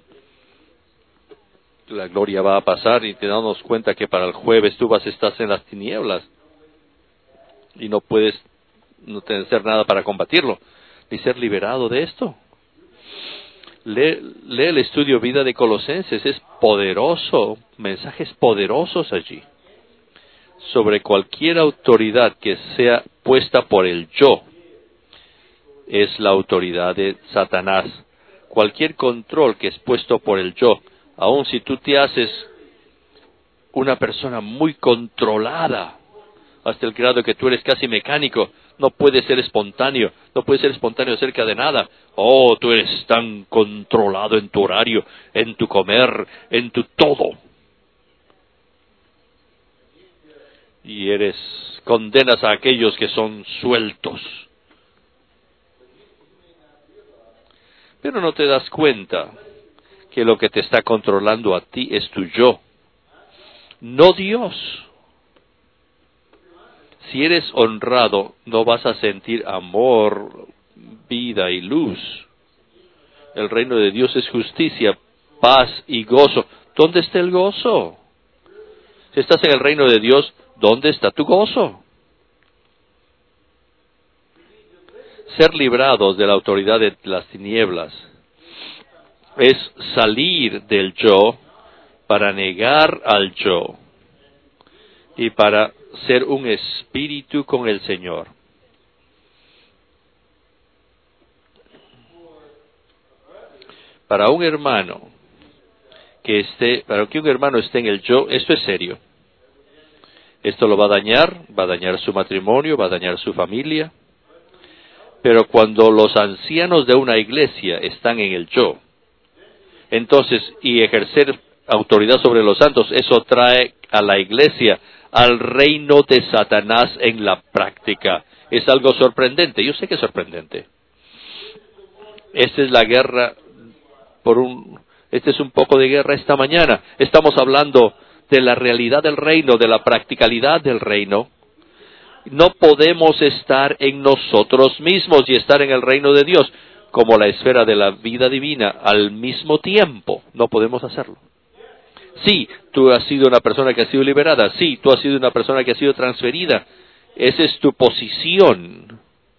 La gloria va a pasar y te damos cuenta que para el jueves tú estás en las tinieblas y no puedes hacer nada para combatirlo, ni ser liberado de esto. Lee el estudio Vida de Colosenses, es poderoso, mensajes poderosos allí, sobre cualquier autoridad que sea puesta por el yo, es la autoridad de Satanás. Cualquier control que es puesto por el yo, aun si tú te haces una persona muy controlada, hasta el grado que tú eres casi mecánico, no puedes ser espontáneo, no puedes ser espontáneo acerca de nada. Oh, tú eres tan controlado en tu horario, en tu comer, en tu todo. Y condenas a aquellos que son sueltos. Pero no te das cuenta que lo que te está controlando a ti es tu yo, no Dios. Si eres honrado, no vas a sentir amor, vida y luz. El reino de Dios es justicia, paz y gozo. ¿Dónde está el gozo? Si estás en el reino de Dios, ¿dónde está tu gozo? Ser librados de la autoridad de las tinieblas es salir del yo para negar al yo y para ser un espíritu con el Señor. Para que un hermano esté en el yo, esto es serio. Esto lo va a dañar su matrimonio, va a dañar su familia. Pero cuando los ancianos de una iglesia están en el yo, entonces, y ejercer autoridad sobre los santos, eso trae a la iglesia al reino de Satanás en la práctica. Es algo sorprendente, yo sé que es sorprendente. Esta es la guerra este es un poco de guerra esta mañana. Estamos hablando de la realidad del reino, de la practicalidad del reino. No podemos estar en nosotros mismos y estar en el reino de Dios como la esfera de la vida divina al mismo tiempo. No podemos hacerlo. Sí, tú has sido una persona que ha sido liberada. Sí, tú has sido una persona que ha sido transferida. Esa es tu posición.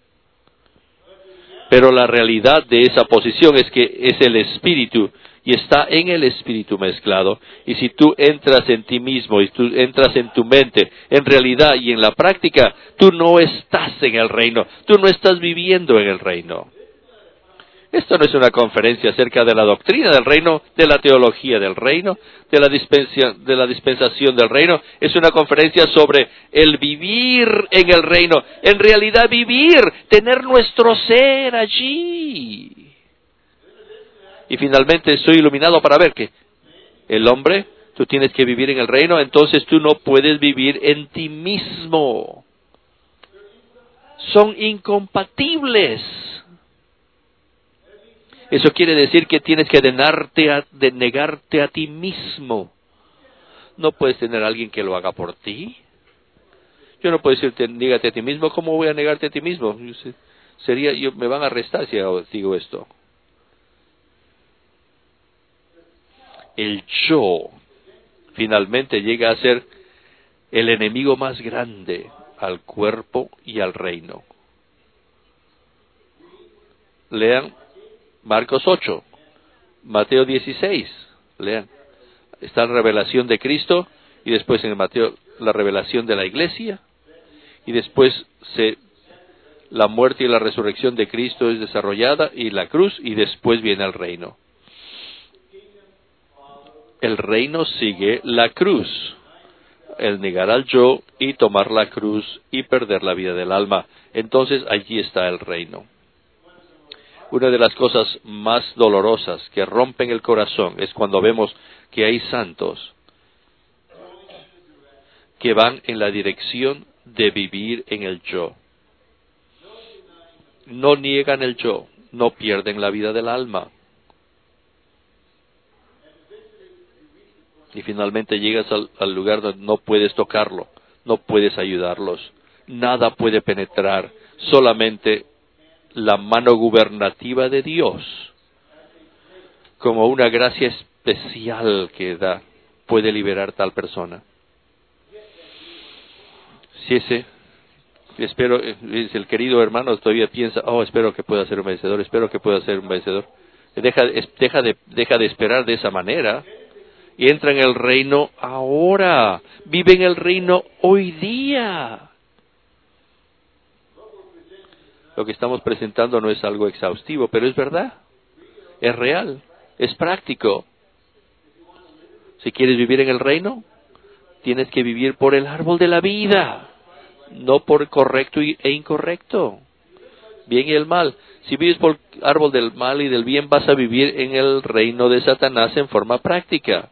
Pero la realidad de esa posición es que es el Espíritu y está en el Espíritu mezclado. Y si tú entras en ti mismo y tú entras en tu mente, en realidad y en la práctica, tú no estás en el reino, tú no estás viviendo en el reino. Esto no es una conferencia acerca de la doctrina del reino, de la teología del reino, de la dispensación del reino. Es una conferencia sobre el vivir en el reino. En realidad vivir, tener nuestro ser allí. Y finalmente soy iluminado para ver que el hombre, tú tienes que vivir en el reino, entonces tú no puedes vivir en ti mismo. Son incompatibles. Eso quiere decir que tienes que negarte a ti mismo. No puedes tener a alguien que lo haga por ti. Yo no puedo decirte, nígate a ti mismo. ¿Cómo voy a negarte a ti mismo? Me van a arrestar si digo esto. El yo finalmente llega a ser el enemigo más grande al cuerpo y al reino. Lean Marcos 8, Mateo 16, lean. Está la revelación de Cristo y después en Mateo la revelación de la iglesia y después la muerte y la resurrección de Cristo es desarrollada y la cruz y después viene el reino. El reino sigue la cruz, el negar al yo y tomar la cruz y perder la vida del alma. Entonces allí está el reino. Una de las cosas más dolorosas que rompen el corazón es cuando vemos que hay santos que van en la dirección de vivir en el yo. No niegan el yo, no pierden la vida del alma. Y finalmente llegas al lugar donde no puedes tocarlo, no puedes ayudarlos, nada puede penetrar, solamente la mano gubernativa de Dios, como una gracia especial que da, puede liberar tal persona. Si espero, el querido hermano todavía piensa, espero que pueda ser un vencedor, espero que pueda ser un vencedor. Deja de esperar de esa manera y entra en el reino ahora, vive en el reino hoy día. Lo que estamos presentando no es algo exhaustivo, pero es verdad, es real, es práctico. Si quieres vivir en el reino, tienes que vivir por el árbol de la vida, no por correcto e incorrecto, bien y el mal. Si vives por el árbol del mal y del bien, vas a vivir en el reino de Satanás en forma práctica.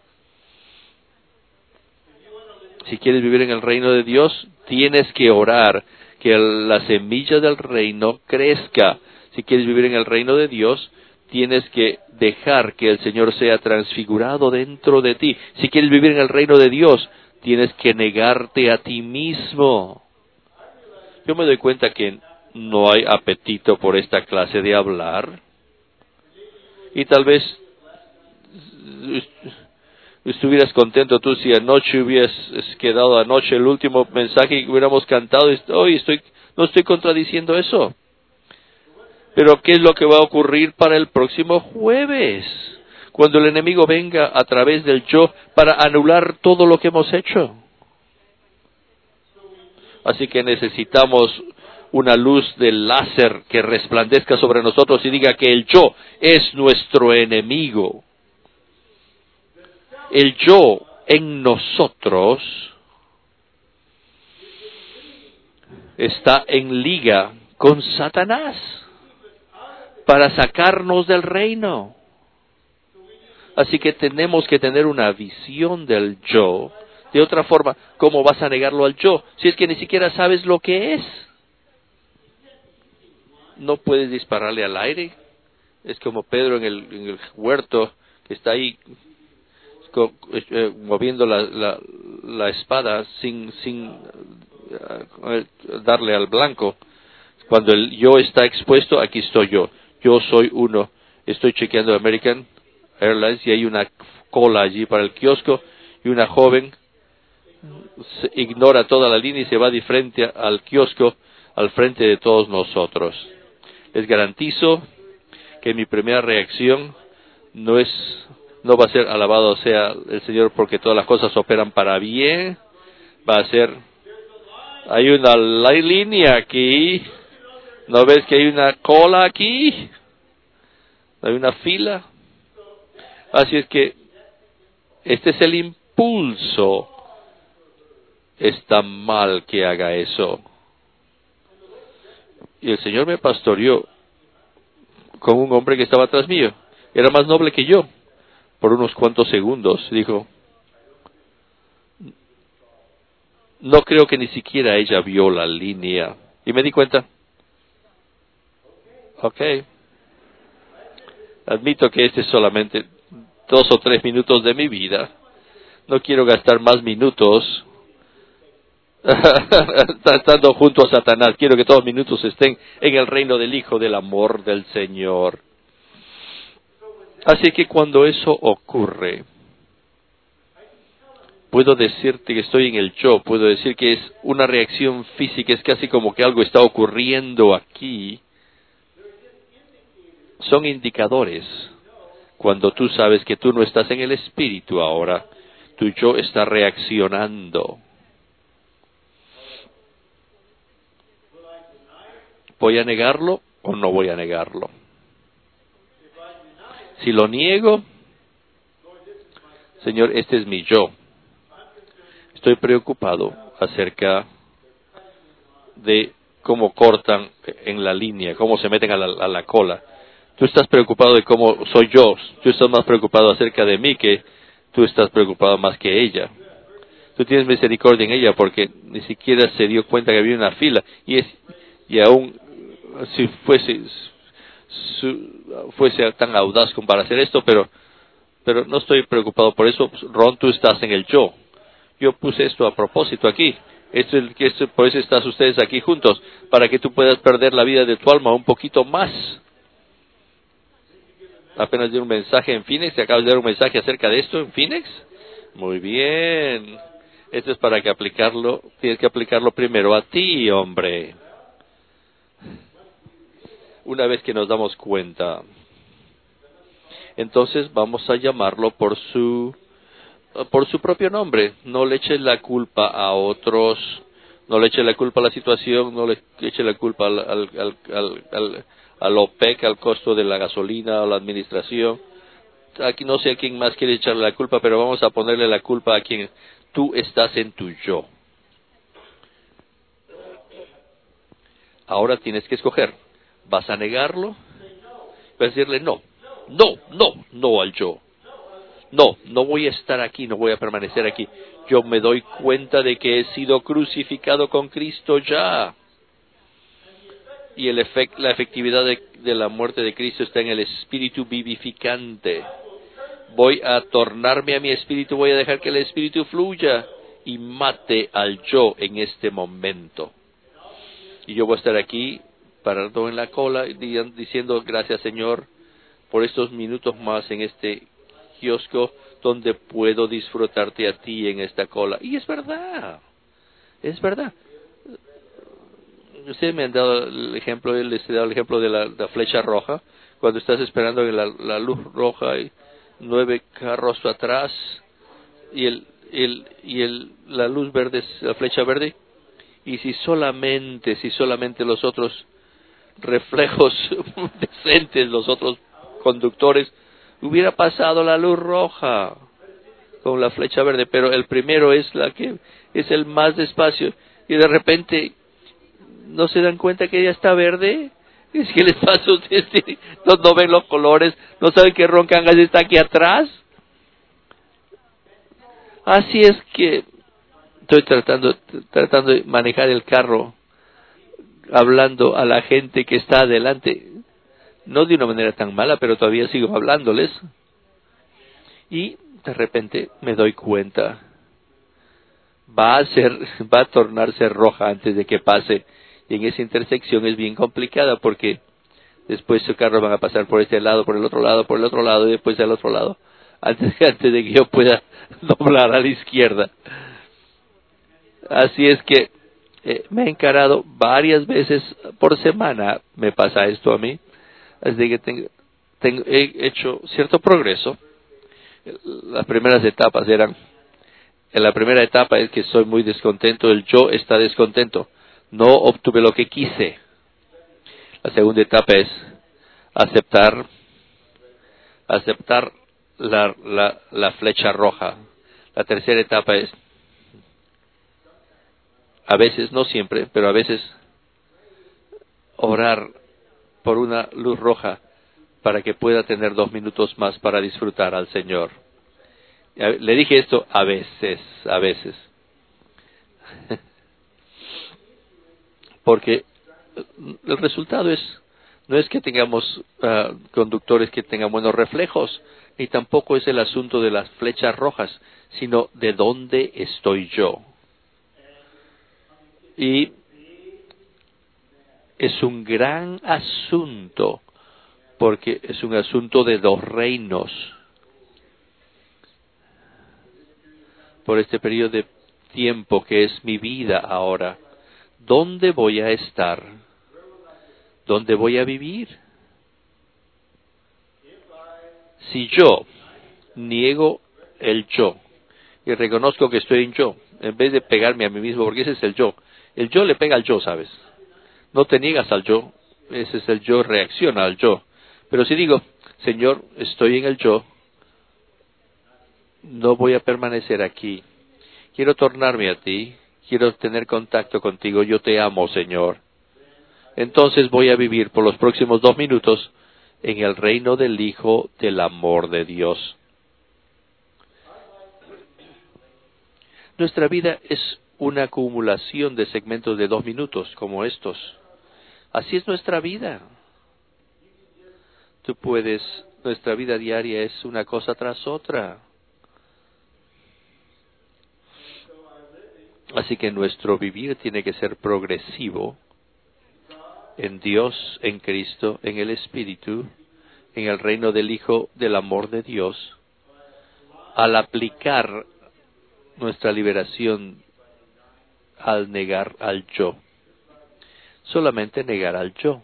Si quieres vivir en el reino de Dios, tienes que orar que la semilla del reino crezca. Si quieres vivir en el reino de Dios, tienes que dejar que el Señor sea transfigurado dentro de ti. Si quieres vivir en el reino de Dios, tienes que negarte a ti mismo. Yo me doy cuenta que no hay apetito por esta clase de hablar. Y tal vez estuvieras contento tú si anoche hubieras quedado el último mensaje que hubiéramos cantado. No estoy contradiciendo eso. Pero ¿qué es lo que va a ocurrir para el próximo jueves? Cuando el enemigo venga a través del yo para anular todo lo que hemos hecho. Así que necesitamos una luz de láser que resplandezca sobre nosotros y diga que el yo es nuestro enemigo. El yo en nosotros está en liga con Satanás para sacarnos del reino. Así que tenemos que tener una visión del yo, De otra forma, ¿cómo vas a negarlo al yo? Si es que ni siquiera sabes lo que es. No puedes dispararle al aire. Es como Pedro en el huerto, que está ahí moviendo la espada sin darle al blanco. Cuando el yo está expuesto, aquí estoy yo. Yo soy uno. Estoy chequeando American Airlines y hay una cola allí para el kiosco y una joven ignora toda la línea y se va de frente al kiosco, al frente de todos nosotros. Les garantizo que mi primera reacción no va a ser alabado sea el Señor porque todas las cosas operan para bien. Va a ser, hay una línea aquí, ¿no ves que hay una cola aquí? Hay una fila. Así es que este es el impulso. Está mal que haga eso. Y el Señor me pastoreó con un hombre que estaba atrás mío. Era más noble que yo. Por unos cuantos segundos dijo, no creo que ni siquiera ella vio la línea. Y me di cuenta, ok, admito que este es solamente 2 o 3 minutos de mi vida. No quiero gastar más minutos estando junto a Satanás. Quiero que todos los minutos estén en el reino del Hijo del amor del Señor. Así que cuando eso ocurre, puedo decirte que estoy en el yo, puedo decir que es una reacción física, es casi como que algo está ocurriendo aquí. Son indicadores. Cuando tú sabes que tú no estás en el espíritu ahora, tu yo está reaccionando. ¿Voy a negarlo o no voy a negarlo? Si lo niego, Señor, este es mi yo. Estoy preocupado acerca de cómo cortan en la línea, cómo se meten a la cola. Tú estás preocupado de cómo soy yo. Tú estás más preocupado acerca de mí que tú estás preocupado más que ella. Tú tienes misericordia en ella porque ni siquiera se dio cuenta que había una fila. Y aún si fuese tan audaz como para hacer esto, pero no estoy preocupado por eso. Ron, tú estás en el yo. Yo puse esto a propósito aquí. Por eso estás ustedes aquí juntos, para que tú puedas perder la vida de tu alma un poquito más. Apenas di un mensaje en Phoenix. ¿Te acabas de dar un mensaje acerca de esto en Phoenix? Muy bien. Esto es para que tienes que aplicarlo primero a ti, hombre. Una vez que nos damos cuenta, entonces vamos a llamarlo por su propio nombre. No le eches la culpa a otros, no le eches la culpa a la situación, no le eches la culpa al OPEC, al costo de la gasolina, a la administración. Aquí no sé a quién más quiere echarle la culpa, pero vamos a ponerle la culpa a quien tú estás en tu yo. Ahora tienes que escoger. ¿Vas a negarlo? Vas a decirle no al yo. No voy a estar aquí, no voy a permanecer aquí. Yo me doy cuenta de que he sido crucificado con Cristo ya. Y la efectividad de la muerte de Cristo está en el espíritu vivificante. Voy a tornarme a mi espíritu, voy a dejar que el espíritu fluya y mate al yo en este momento. Y yo voy a estar aquí parado en la cola diciendo gracias, Señor, por estos minutos más en este kiosco donde puedo disfrutarte a ti en esta cola. Y es verdad. Ustedes me han dado el ejemplo, les he dado el ejemplo de la flecha roja, cuando estás esperando en la luz roja y 9 carros atrás y la luz verde, la flecha verde, y si solamente los otros reflejos decentes, los otros conductores, hubiera pasado la luz roja con la flecha verde, pero el primero es el más despacio, y de repente no se dan cuenta que ya está verde. Es que les pasa a ustedes, no ven los colores, no saben que Ron Cangas está aquí atrás. Así es que Estoy tratando de manejar el carro, hablando a la gente que está adelante, no de una manera tan mala, pero todavía sigo hablándoles. Y de repente me doy cuenta, va a tornarse roja antes de que pase. Y en esa intersección es bien complicada porque después su carro van a pasar por este lado, por el otro lado, por el otro lado y después al otro lado, antes de que yo pueda doblar a la izquierda. Así es que me he encarado varias veces por semana, me pasa esto a mí, así que he hecho cierto progreso. Las primeras etapas eran, en la primera etapa es que soy muy descontento, el yo está descontento, no obtuve lo que quise. La segunda etapa es aceptar la flecha roja. La tercera etapa es, a veces, no siempre, pero a veces, orar por una luz roja para que pueda tener 2 minutos más para disfrutar al Señor. Le dije esto a veces. Porque el resultado no es que tengamos conductores que tengan buenos reflejos, y tampoco es el asunto de las flechas rojas, sino de dónde estoy yo. Y es un gran asunto, porque es un asunto de 2 reinos. Por este periodo de tiempo que es mi vida ahora, ¿dónde voy a estar? ¿Dónde voy a vivir? Si yo niego el yo y reconozco que estoy en yo, en vez de pegarme a mí mismo, porque ese es el yo le pega al yo, ¿sabes? No te niegas al yo, ese es el yo, reacciona al yo. Pero si digo, Señor, estoy en el yo, no voy a permanecer aquí, quiero tornarme a ti, quiero tener contacto contigo, yo te amo, Señor. Entonces voy a vivir por los próximos 2 minutos en el reino del Hijo del amor de Dios. Nuestra vida es una acumulación de segmentos de 2 minutos como estos. Así es nuestra vida. Nuestra vida diaria es una cosa tras otra. Así que nuestro vivir tiene que ser progresivo en Dios, en Cristo, en el Espíritu, en el reino del Hijo del amor de Dios, al aplicar nuestra liberación al negar al yo. Solamente negar al yo.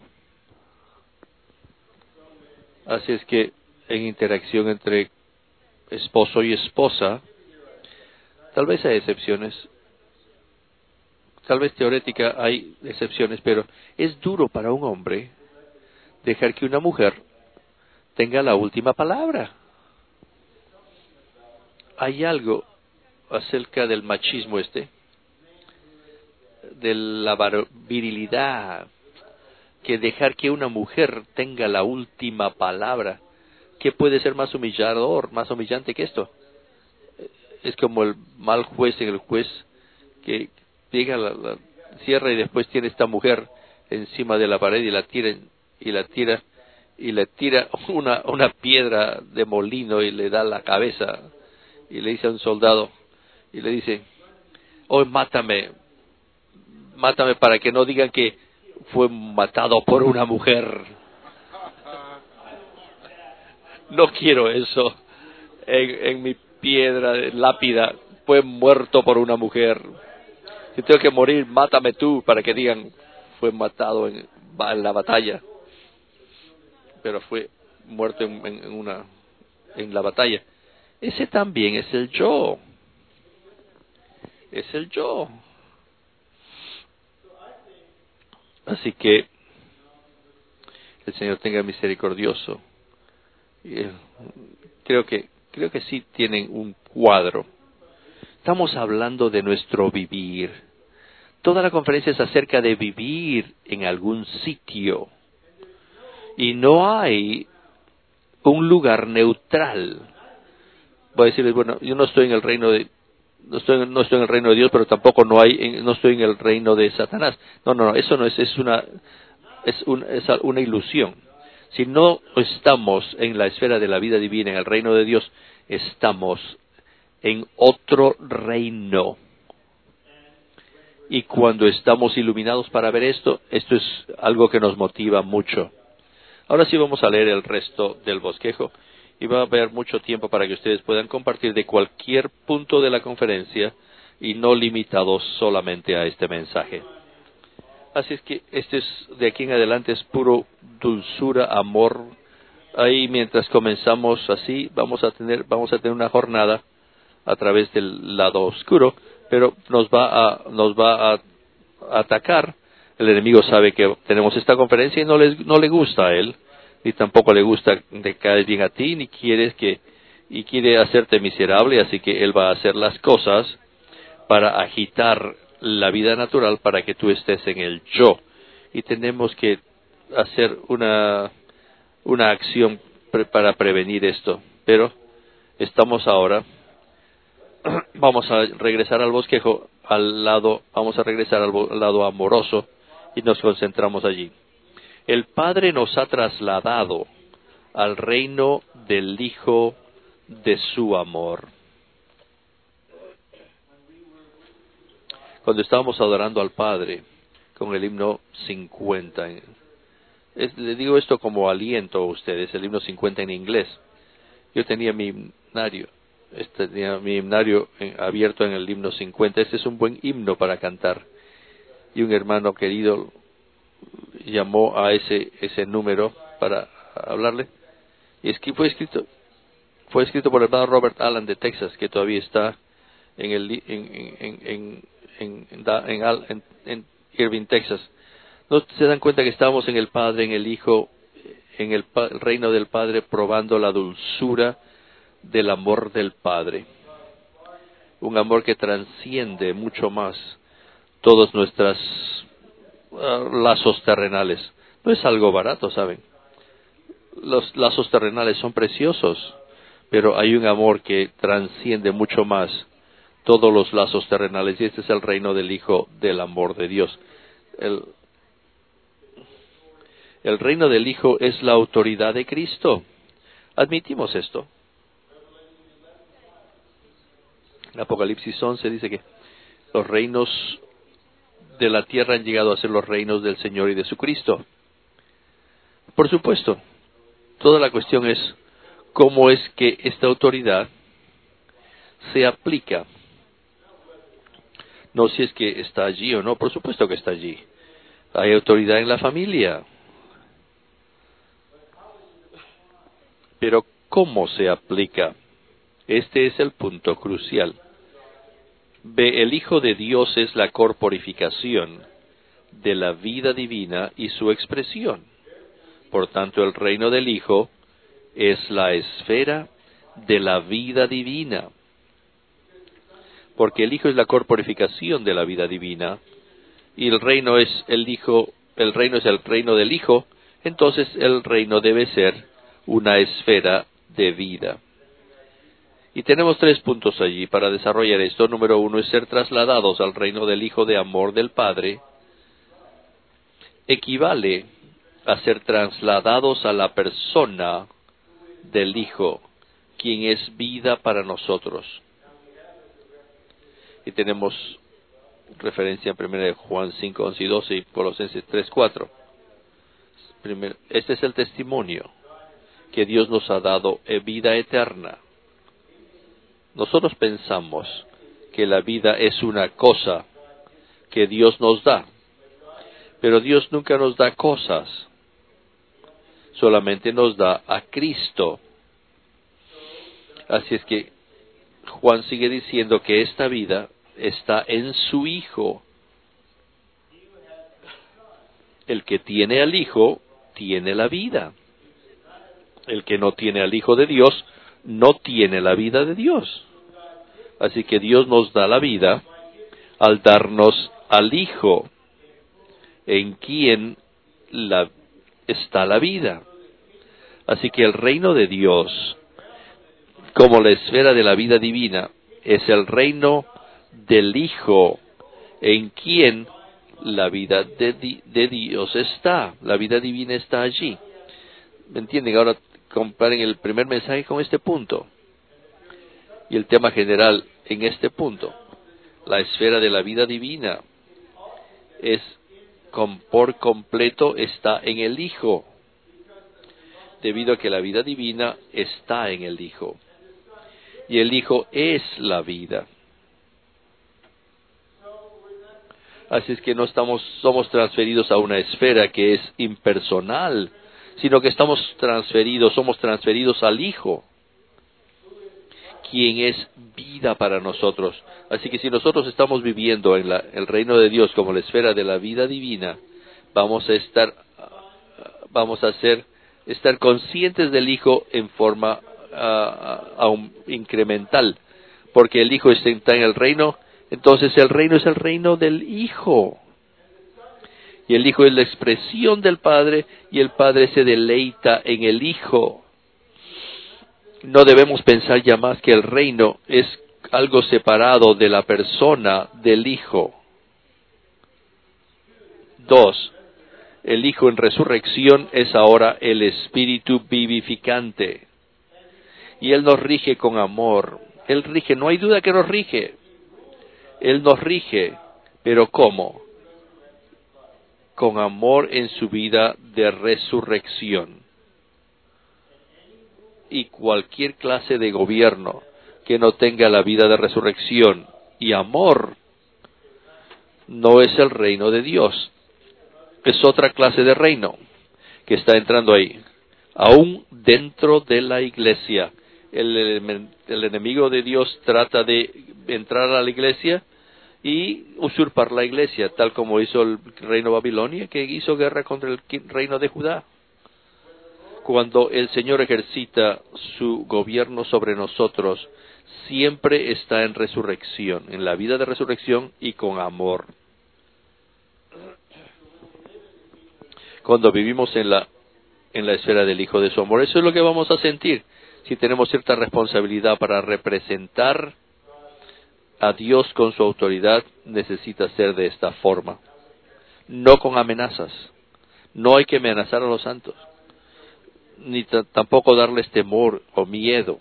Así es que en interacción entre esposo y esposa, tal vez hay excepciones, tal vez teórica hay excepciones, pero es duro para un hombre dejar que una mujer tenga la última palabra. Hay algo acerca del machismo de la virilidad, que dejar que una mujer tenga la última palabra. ¿Qué puede ser más humillador, más humillante que esto? Es como el mal juez en el juez que llega la cierra y después tiene esta mujer encima de la pared y le tira una piedra de molino y le da la cabeza y le dice a un soldado y le dice, oh, mátame para que no digan que fue matado por una mujer. No quiero eso en mi piedra de lápida. Fue muerto por una mujer. Si tengo que morir, mátame tú para que digan fue matado en la batalla. Pero fue muerto en la batalla. Ese también es el yo. Es el yo. Así que el Señor tenga misericordioso. Creo que sí tienen un cuadro. Estamos hablando de nuestro vivir. Toda la conferencia es acerca de vivir en algún sitio. Y no hay un lugar neutral. Voy a decirles, bueno, yo no estoy en el reino no estoy en el reino de Dios, pero tampoco no estoy en el reino de Satanás. No, eso no es una ilusión. Si no estamos en la esfera de la vida divina, en el reino de Dios, estamos en otro reino. Y cuando estamos iluminados para ver esto es algo que nos motiva mucho. Ahora sí vamos a leer el resto del bosquejo y va a haber mucho tiempo para que ustedes puedan compartir de cualquier punto de la conferencia y no limitados solamente a este mensaje. Así es que de aquí en adelante es puro dulzura, amor. Ahí mientras comenzamos así, vamos a tener una jornada a través del lado oscuro, pero nos va a atacar. El enemigo sabe que tenemos esta conferencia y no le gusta a él, ni tampoco le gusta de caer bien a ti, ni quiere hacerte miserable, así que él va a hacer las cosas para agitar la vida natural para que tú estés en el yo. Y tenemos que hacer una acción para prevenir esto. Pero estamos ahora, vamos a regresar al bosquejo, vamos a regresar al lado amoroso y nos concentramos allí. El Padre nos ha trasladado al reino del Hijo de su amor. Cuando estábamos adorando al Padre con el himno 50, le digo esto como aliento a ustedes, el himno 50 en inglés. Yo tenía mi himnario abierto en el himno 50. Este es un buen himno para cantar. Y un hermano querido llamó a ese número para hablarle. Y fue escrito por el hermano Robert Allen de Texas, que todavía está en Irving, Texas. ¿No se dan cuenta que estamos en el Padre, en el Hijo, en el reino del Padre, probando la dulzura del amor del Padre? Un amor que transciende mucho más todos nuestros lazos terrenales. No es algo barato, ¿saben? Los lazos terrenales son preciosos, pero hay un amor que transciende mucho más todos los lazos terrenales, y este es el reino del Hijo del amor de Dios. El reino del Hijo es la autoridad de Cristo. ¿Admitimos esto? En Apocalipsis 11 dice que los reinos de la tierra han llegado a ser los reinos del Señor y de su Cristo. Por supuesto, toda la cuestión es cómo es que esta autoridad se aplica. No si es que está allí o no, por supuesto que está allí. Hay autoridad en la familia. Pero ¿cómo se aplica? Este es el punto crucial. El Hijo de Dios es la corporificación de la vida divina y su expresión. Por tanto, el reino del Hijo es la esfera de la vida divina. Porque el Hijo es la corporificación de la vida divina y el reino es el reino del Hijo, entonces el reino debe ser una esfera de vida. Y tenemos 3 puntos allí para desarrollar esto. Número 1 es ser trasladados al reino del Hijo de amor del Padre. Equivale a ser trasladados a la persona del Hijo, quien es vida para nosotros. Y tenemos referencia en 1 Juan 5, 11 y 12 y Colosenses 3, 4. Este es el testimonio que Dios nos ha dado, vida eterna. Nosotros pensamos que la vida es una cosa que Dios nos da, pero Dios nunca nos da cosas, solamente nos da a Cristo. Así es que Juan sigue diciendo que esta vida está en su Hijo. El que tiene al Hijo, tiene la vida. El que no tiene al Hijo de Dios, no tiene la vida de Dios. Así que Dios nos da la vida al darnos al Hijo, en quien está la vida. Así que el reino de Dios, como la esfera de la vida divina, es el reino del Hijo, en quien la vida de Dios está, la vida divina está allí. ¿Me entienden? Ahora comparen el primer mensaje con este punto y el tema general en este punto. La esfera de la vida divina por completo está en el Hijo, debido a que la vida divina está en el Hijo. Y el Hijo es la vida. Así es que no somos transferidos a una esfera que es impersonal, sino que somos transferidos al Hijo, quien es vida para nosotros. Así que si nosotros estamos viviendo en el reino de Dios como la esfera de la vida divina, vamos a estar conscientes del Hijo en forma incremental, porque el Hijo está en el reino. Entonces el reino es el reino del Hijo. Y el Hijo es la expresión del Padre, y el Padre se deleita en el Hijo. No debemos pensar ya más que el reino es algo separado de la persona del Hijo. 2. El Hijo en resurrección es ahora el Espíritu vivificante. Y Él nos rige con amor. Él rige, no hay duda que nos rige. Él nos rige, pero ¿cómo? Con amor en su vida de resurrección. Y cualquier clase de gobierno que no tenga la vida de resurrección y amor, no es el reino de Dios. Es otra clase de reino que está entrando ahí. Aún dentro de la iglesia, el enemigo de Dios trata de entrar a la iglesia y usurpar la iglesia, tal como hizo el reino Babilonia, que hizo guerra contra el reino de Judá. Cuando el Señor ejercita su gobierno sobre nosotros, siempre está en resurrección, en la vida de resurrección y con amor. Cuando vivimos en la esfera del Hijo de su amor, eso es lo que vamos a sentir. Si tenemos cierta responsabilidad para representar a Dios con su autoridad, necesita ser de esta forma, no con amenazas. No hay que amenazar a los santos, ni tampoco darles temor o miedo,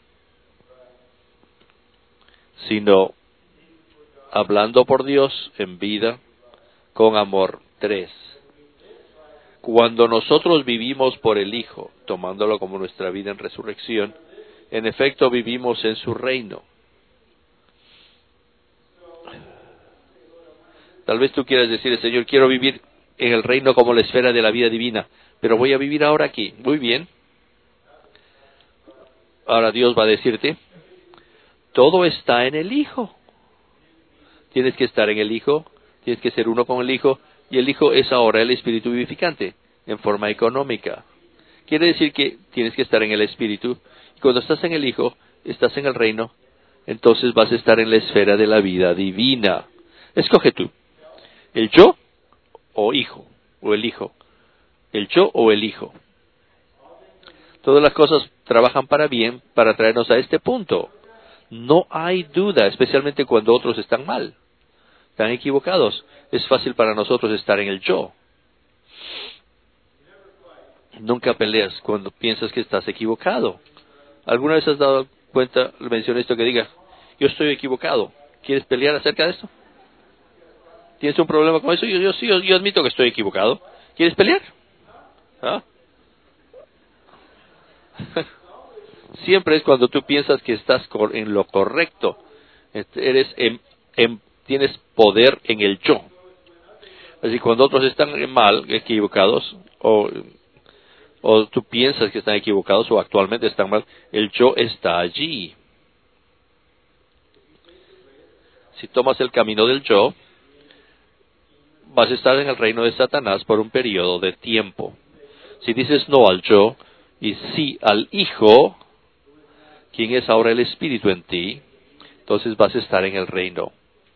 sino hablando por Dios en vida, con amor. 3. Cuando nosotros vivimos por el Hijo, tomándolo como nuestra vida en resurrección, en efecto vivimos en su reino. Tal vez tú quieras decir, Señor, quiero vivir en el reino como la esfera de la vida divina, pero voy a vivir ahora aquí. Muy bien. Ahora Dios va a decirte, todo está en el Hijo. Tienes que estar en el Hijo, tienes que ser uno con el Hijo, y el Hijo es ahora el Espíritu vivificante, en forma económica. Quiere decir que tienes que estar en el Espíritu, y cuando estás en el Hijo, estás en el reino, entonces vas a estar en la esfera de la vida divina. Escoge tú. ¿El yo o hijo? ¿O el hijo? ¿El yo o el hijo? Todas las cosas trabajan para bien, para traernos a este punto. No hay duda, especialmente cuando otros están mal, están equivocados. Es fácil para nosotros estar en el yo. Nunca peleas cuando piensas que estás equivocado. ¿Alguna vez has dado cuenta, mencioné esto que diga, yo estoy equivocado? ¿Quieres pelear acerca de esto? ¿Tienes un problema con eso? Yo admito que estoy equivocado. ¿Quieres pelear? ¿Ah? Siempre es cuando tú piensas que estás en lo correcto. Tienes poder en el yo. Así cuando otros están mal, equivocados, o tú piensas que están equivocados o actualmente están mal, el yo está allí. Si tomas el camino del yo, vas a estar en el reino de Satanás por un periodo de tiempo. Si dices no al yo y sí al Hijo, quien es ahora el Espíritu en ti, entonces vas a estar en el reino.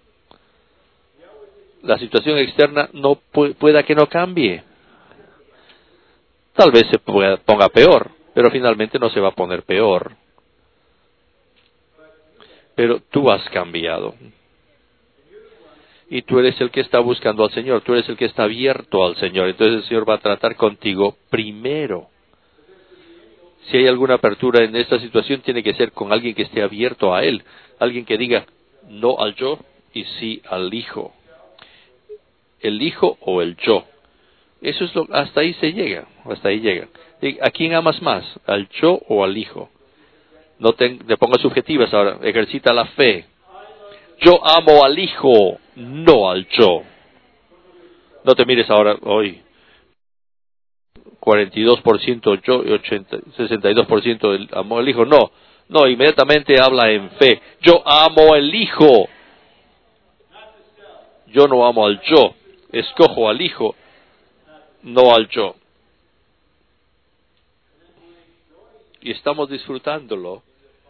La situación externa no pueda que no cambie. Tal vez se ponga peor, pero finalmente no se va a poner peor. pero tú has cambiado. Y tú eres el que está buscando al Señor, tú eres el que está abierto al Señor. Entonces el Señor va a tratar contigo primero. Si hay alguna apertura en esta situación, tiene que ser con alguien que esté abierto a Él. Alguien que diga no al yo y sí al Hijo. El Hijo o el yo. Eso es hasta ahí se llega, hasta ahí llega. ¿A quién amas más? ¿Al yo o al Hijo? No te pongas subjetivas ahora, ejercita la fe. Yo amo al Hijo, no al yo. No te mires ahora, hoy, 42% yo y 62% del amor al Hijo. No, no, inmediatamente habla en fe. Yo amo al Hijo. Yo no amo al yo. Escojo al Hijo, no al yo. Y estamos disfrutándolo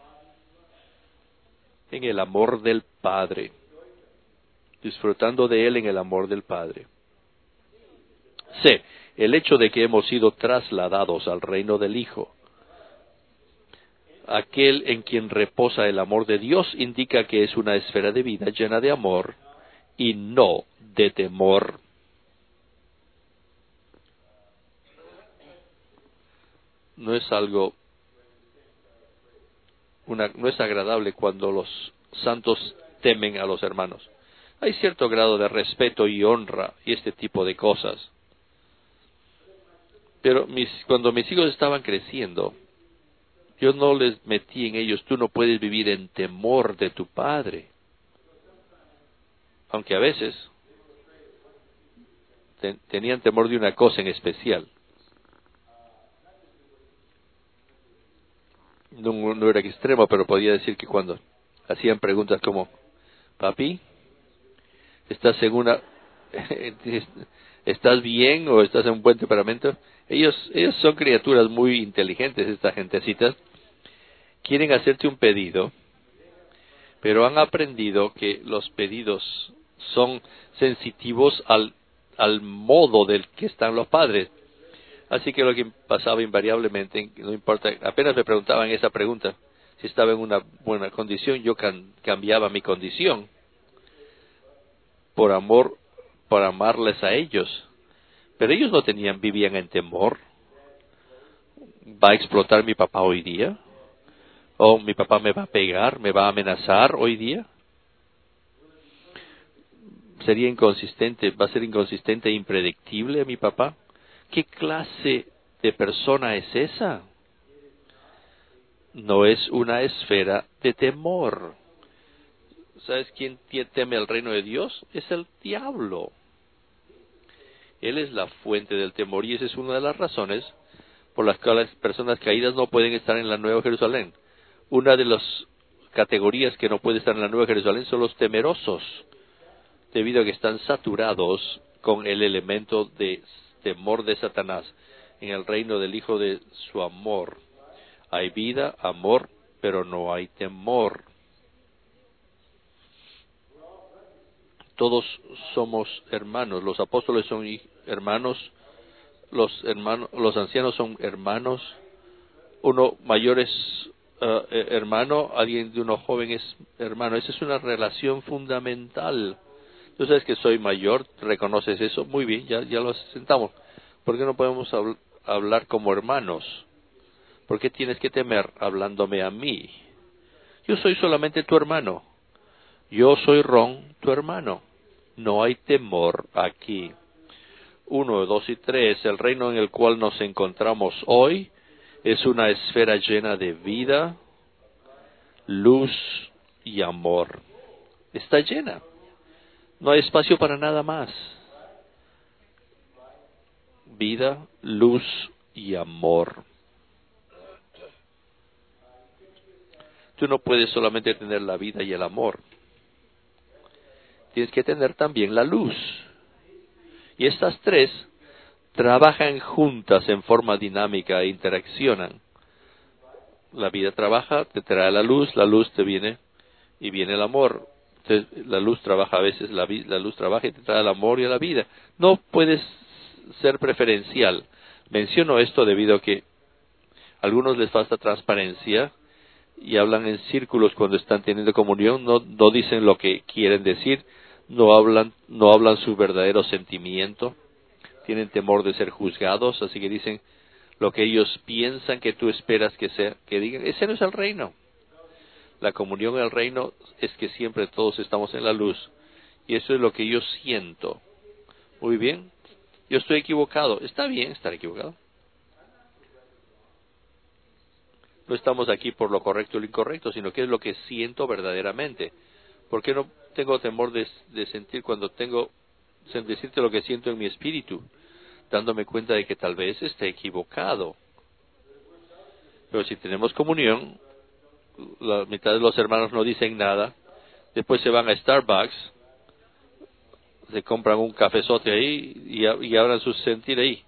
en el amor del Padre. Disfrutando de Él en el amor del Padre. C. El hecho de que hemos sido trasladados al reino del Hijo. Aquel en quien reposa el amor de Dios indica que es una esfera de vida llena de amor y no de temor. No es algo, no es agradable cuando los santos temen a los hermanos. Hay cierto grado de respeto y honra y este tipo de cosas. Pero cuando mis hijos estaban creciendo, yo no les metí en ellos, tú no puedes vivir en temor de tu padre. Aunque a veces tenían temor de una cosa en especial. No era extremo, pero podía decir que cuando hacían preguntas como, papi, ¿estás ¿estás bien o estás en un buen temperamento? Ellos son criaturas muy inteligentes, esta gentecita. Quieren hacerte un pedido, pero han aprendido que los pedidos son sensitivos al modo del que están los padres. Así que lo que pasaba invariablemente, no importa, apenas me preguntaban esa pregunta, si estaba en una buena condición, yo cambiaba mi condición por amor, por amarles a ellos. Pero ellos no vivían en temor. ¿Va a explotar mi papá hoy día? ¿O mi papá me va a pegar, me va a amenazar hoy día? ¿Sería inconsistente, va a ser inconsistente e impredictible mi papá? ¿Qué clase de persona es esa? No es una esfera de temor. ¿Sabes quién teme al reino de Dios? Es el diablo. Él es la fuente del temor y esa es una de las razones por las cuales personas caídas no pueden estar en la Nueva Jerusalén. Una de las categorías que no puede estar en la Nueva Jerusalén son los temerosos, debido a que están saturados con el elemento de temor de Satanás. En el reino del Hijo de su amor hay vida, amor, pero no hay temor. Todos somos hermanos, los apóstoles son hermanos, los ancianos son hermanos, uno mayor es hermano, alguien de uno joven es hermano. Esa es una relación fundamental. Tú sabes que soy mayor, reconoces eso, muy bien, ya lo sentamos. ¿Por qué no podemos hablar como hermanos? ¿Por qué tienes que temer hablándome a mí? Yo soy solamente tu hermano. Yo soy Ron, tu hermano. No hay temor aquí. 1, 2 y 3. El reino en el cual nos encontramos hoy es una esfera llena de vida, luz y amor. Está llena. No hay espacio para nada más. Vida, luz y amor. Tú no puedes solamente tener la vida y el amor. Tienes que tener también la luz. Y estas tres trabajan juntas en forma dinámica e interaccionan. La vida trabaja, te trae la luz te viene y viene el amor. Entonces, la luz trabaja a veces, la luz trabaja y te trae el amor y la vida. No puedes ser preferencial. Menciono esto debido a que a algunos les falta transparencia y hablan en círculos cuando están teniendo comunión, no dicen lo que quieren decir, no hablan su verdadero sentimiento, tienen temor de ser juzgados, así que dicen lo que ellos piensan que tú esperas que digan. Ese no es el reino. La comunión en el reino es que siempre todos estamos en la luz, y eso es lo que yo siento. Muy bien, yo estoy equivocado. Está bien estar equivocado. No estamos aquí por lo correcto o lo incorrecto, sino que es lo que siento verdaderamente. ¿Por qué no tengo temor de sentir cuando decirte lo que siento en mi espíritu, dándome cuenta de que tal vez esté equivocado? Pero si tenemos comunión, la mitad de los hermanos no dicen nada, después se van a Starbucks, se compran un cafezote ahí y hablan su sentir ahí.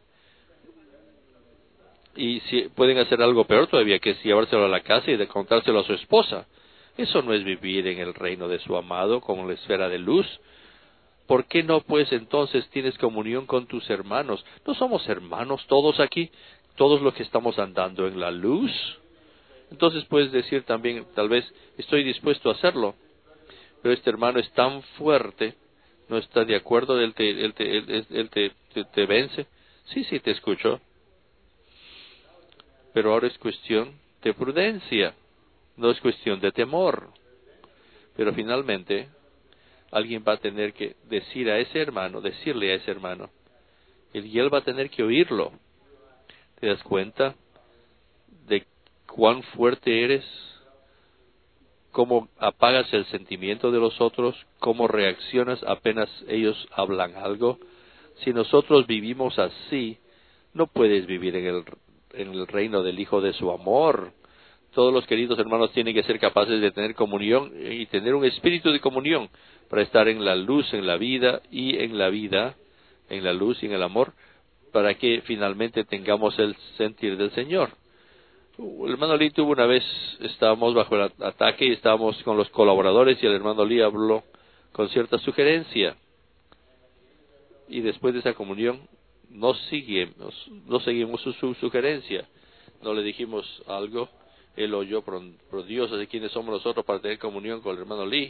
Y si pueden hacer algo peor todavía, que es llevárselo a la casa y de contárselo a su esposa. Eso no es vivir en el reino de su amado, como la esfera de luz. ¿Por qué no, pues, entonces tienes comunión con tus hermanos? ¿No somos hermanos todos aquí? Todos los que estamos andando en la luz. Entonces puedes decir también, tal vez, estoy dispuesto a hacerlo, pero este hermano es tan fuerte, no está de acuerdo, él te vence. Sí, te escucho. Pero ahora es cuestión de prudencia, no es cuestión de temor. Pero finalmente, alguien va a tener que decirle a ese hermano, y él va a tener que oírlo. ¿Te das cuenta de cuán fuerte eres? ¿Cómo apagas el sentimiento de los otros? ¿Cómo reaccionas apenas ellos hablan algo? Si nosotros vivimos así, no puedes vivir en el reino del Hijo de su amor. Todos los queridos hermanos tienen que ser capaces de tener comunión y tener un espíritu de comunión para estar en la luz, en la vida, en la luz y en el amor, para que finalmente tengamos el sentir del Señor. El hermano Lee tuvo una vez, estábamos bajo el ataque y estábamos con los colaboradores y el hermano Lee habló con cierta sugerencia. Y después de esa comunión no seguimos su sugerencia. No le dijimos algo. Él oyó, pero Dios, ¿de quiénes somos nosotros para tener comunión con el hermano Lee?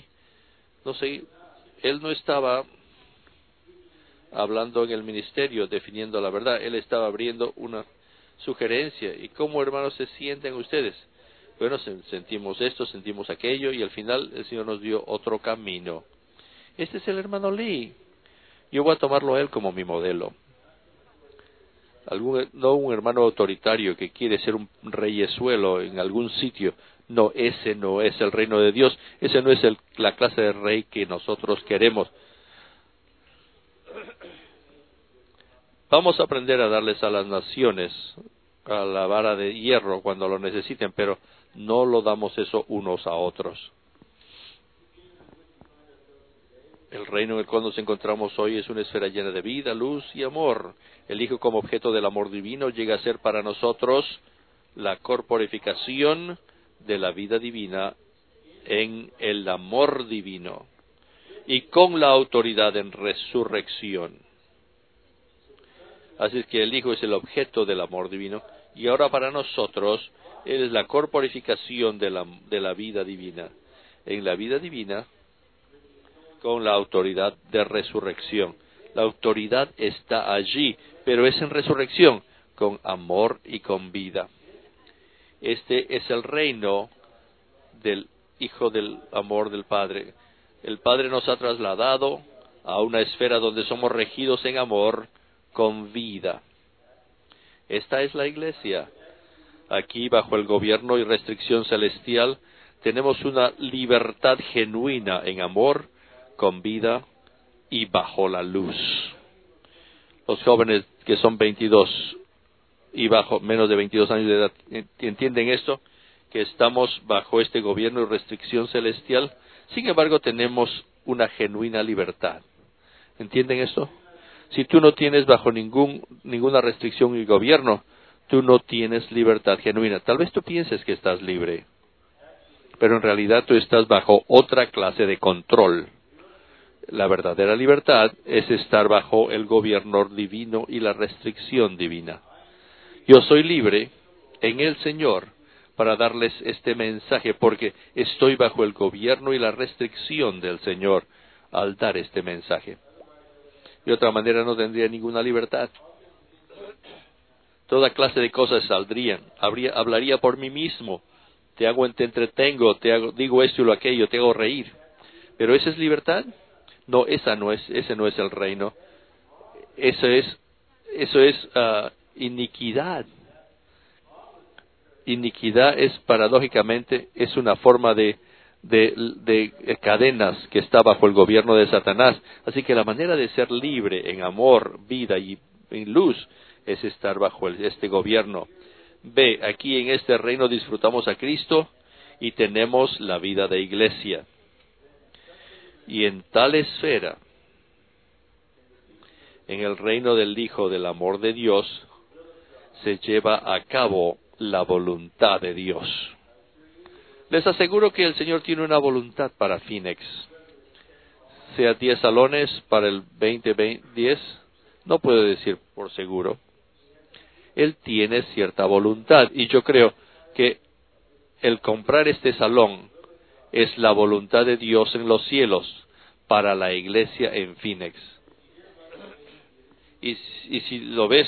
Él no estaba hablando en el ministerio, definiendo la verdad. Él estaba abriendo una sugerencia. ¿Y cómo, hermanos, se sienten ustedes? Bueno, sentimos esto, sentimos aquello, y al final el Señor nos dio otro camino. Este es el hermano Lee. Yo voy a tomarlo a él como mi modelo. No un hermano autoritario que quiere ser un reyesuelo en algún sitio. No, ese no es el reino de Dios. Ese no es la clase de rey que nosotros queremos. Vamos a aprender a darles a las naciones a la vara de hierro cuando lo necesiten, pero no lo damos eso unos a otros. El reino en el cual nos encontramos hoy es una esfera llena de vida, luz y amor. El Hijo, como objeto del amor divino, llega a ser para nosotros la corporificación de la vida divina en el amor divino y con la autoridad en resurrección. Así es que el Hijo es el objeto del amor divino y ahora para nosotros Él es la corporificación de la vida divina. En la vida divina, con la autoridad de resurrección. La autoridad está allí, pero es en resurrección, con amor y con vida. Este es el reino del Hijo del amor del Padre. El Padre nos ha trasladado a una esfera donde somos regidos en amor, con vida. Esta es la iglesia. Aquí, bajo el gobierno y restricción celestial, tenemos una libertad genuina en amor, con vida y bajo la luz. Los jóvenes que son 22 y menos de 22 años de edad, ¿entienden esto? Que estamos bajo este gobierno y restricción celestial. Sin embargo, tenemos una genuina libertad. ¿Entienden esto? Si tú no tienes bajo ninguna restricción y gobierno, tú no tienes libertad genuina. Tal vez tú pienses que estás libre, pero en realidad tú estás bajo otra clase de control. La verdadera libertad es estar bajo el gobierno divino y la restricción divina. Yo soy libre en el Señor para darles este mensaje, porque estoy bajo el gobierno y la restricción del Señor al dar este mensaje. De otra manera no tendría ninguna libertad. Toda clase de cosas saldrían. Hablaría por mí mismo. Te entretengo, digo esto y lo aquello, te hago reír. ¿Pero esa es libertad? No, ese no es el reino. Eso es iniquidad. Iniquidad es, paradójicamente, es una forma de cadenas que está bajo el gobierno de Satanás. Así que la manera de ser libre en amor, vida y en luz es estar bajo este gobierno. Ve, aquí en este reino disfrutamos a Cristo y tenemos la vida de iglesia. Y en tal esfera, en el reino del Hijo del amor de Dios, se lleva a cabo la voluntad de Dios. Les aseguro que el Señor tiene una voluntad para Phoenix. Sea 10 salones para el 2010, no puedo decir por seguro. Él tiene cierta voluntad y yo creo que el comprar este salón es la voluntad de Dios en los cielos para la iglesia en Phoenix. Y si lo ves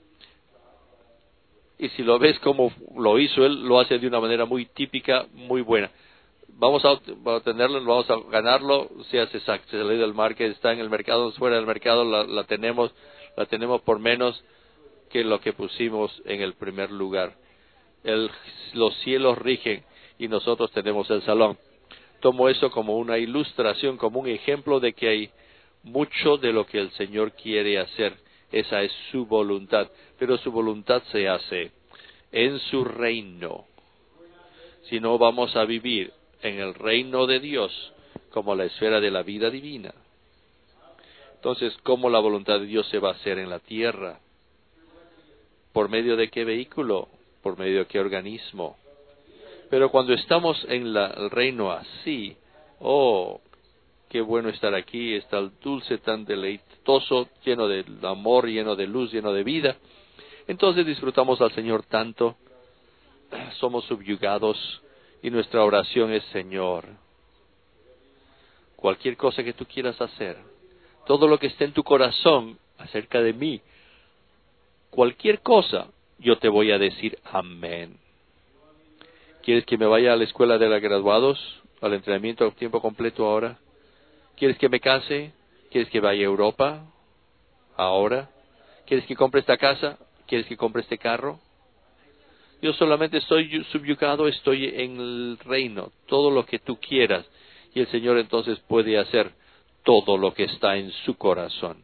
como lo hizo él, lo hace de una manera muy típica, muy buena. Vamos a tenerlo, vamos a ganarlo, se hace exacto, se sale del market, está en el mercado, fuera del mercado, la tenemos por menos que lo que pusimos en el primer lugar. Los cielos rigen y nosotros tenemos el salón. Tomo eso como una ilustración, como un ejemplo de que hay mucho de lo que el Señor quiere hacer. Esa es su voluntad, pero su voluntad se hace en su reino. Si no, vamos a vivir en el reino de Dios como la esfera de la vida divina. Entonces, ¿cómo la voluntad de Dios se va a hacer en la tierra? ¿Por medio de qué vehículo? ¿Por medio de qué organismo? Pero cuando estamos en el reino así, oh, qué bueno estar aquí, está el dulce, tan deleitoso, lleno de amor, lleno de luz, lleno de vida. Entonces disfrutamos al Señor tanto, somos subyugados y nuestra oración es: Señor, cualquier cosa que tú quieras hacer, todo lo que esté en tu corazón acerca de mí, cualquier cosa, yo te voy a decir amén. ¿Quieres que me vaya a la escuela de los graduados, al entrenamiento a tiempo completo ahora? ¿Quieres que me case? ¿Quieres que vaya a Europa ahora? ¿Quieres que compre esta casa? ¿Quieres que compre este carro? Yo solamente estoy subyugado, estoy en el reino, todo lo que tú quieras. Y el Señor entonces puede hacer todo lo que está en su corazón.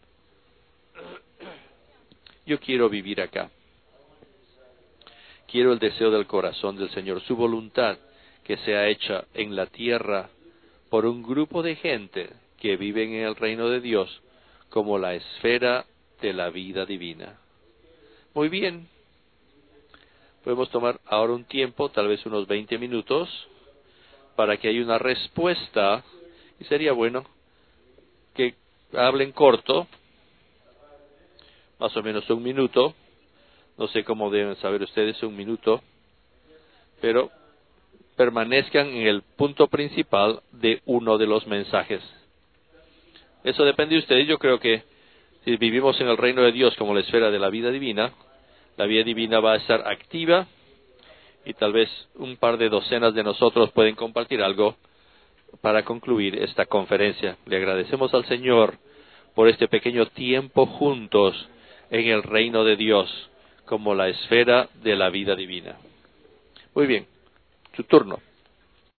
Yo quiero vivir acá. Quiero el deseo del corazón del Señor, su voluntad que sea hecha en la tierra por un grupo de gente que viven en el reino de Dios como la esfera de la vida divina. Muy bien. Podemos tomar ahora un tiempo, tal vez unos 20 minutos, para que haya una respuesta, y sería bueno que hablen corto, más o menos 1 minuto. No sé cómo deben saber ustedes 1 minuto, pero permanezcan en el punto principal de uno de los mensajes. Eso depende de ustedes. Yo creo que si vivimos en el reino de Dios como la esfera de la vida divina va a estar activa y tal vez un par de docenas de nosotros pueden compartir algo para concluir esta conferencia. Le agradecemos al Señor por este pequeño tiempo juntos en el reino de Dios como la esfera de la vida divina. Muy bien, su turno.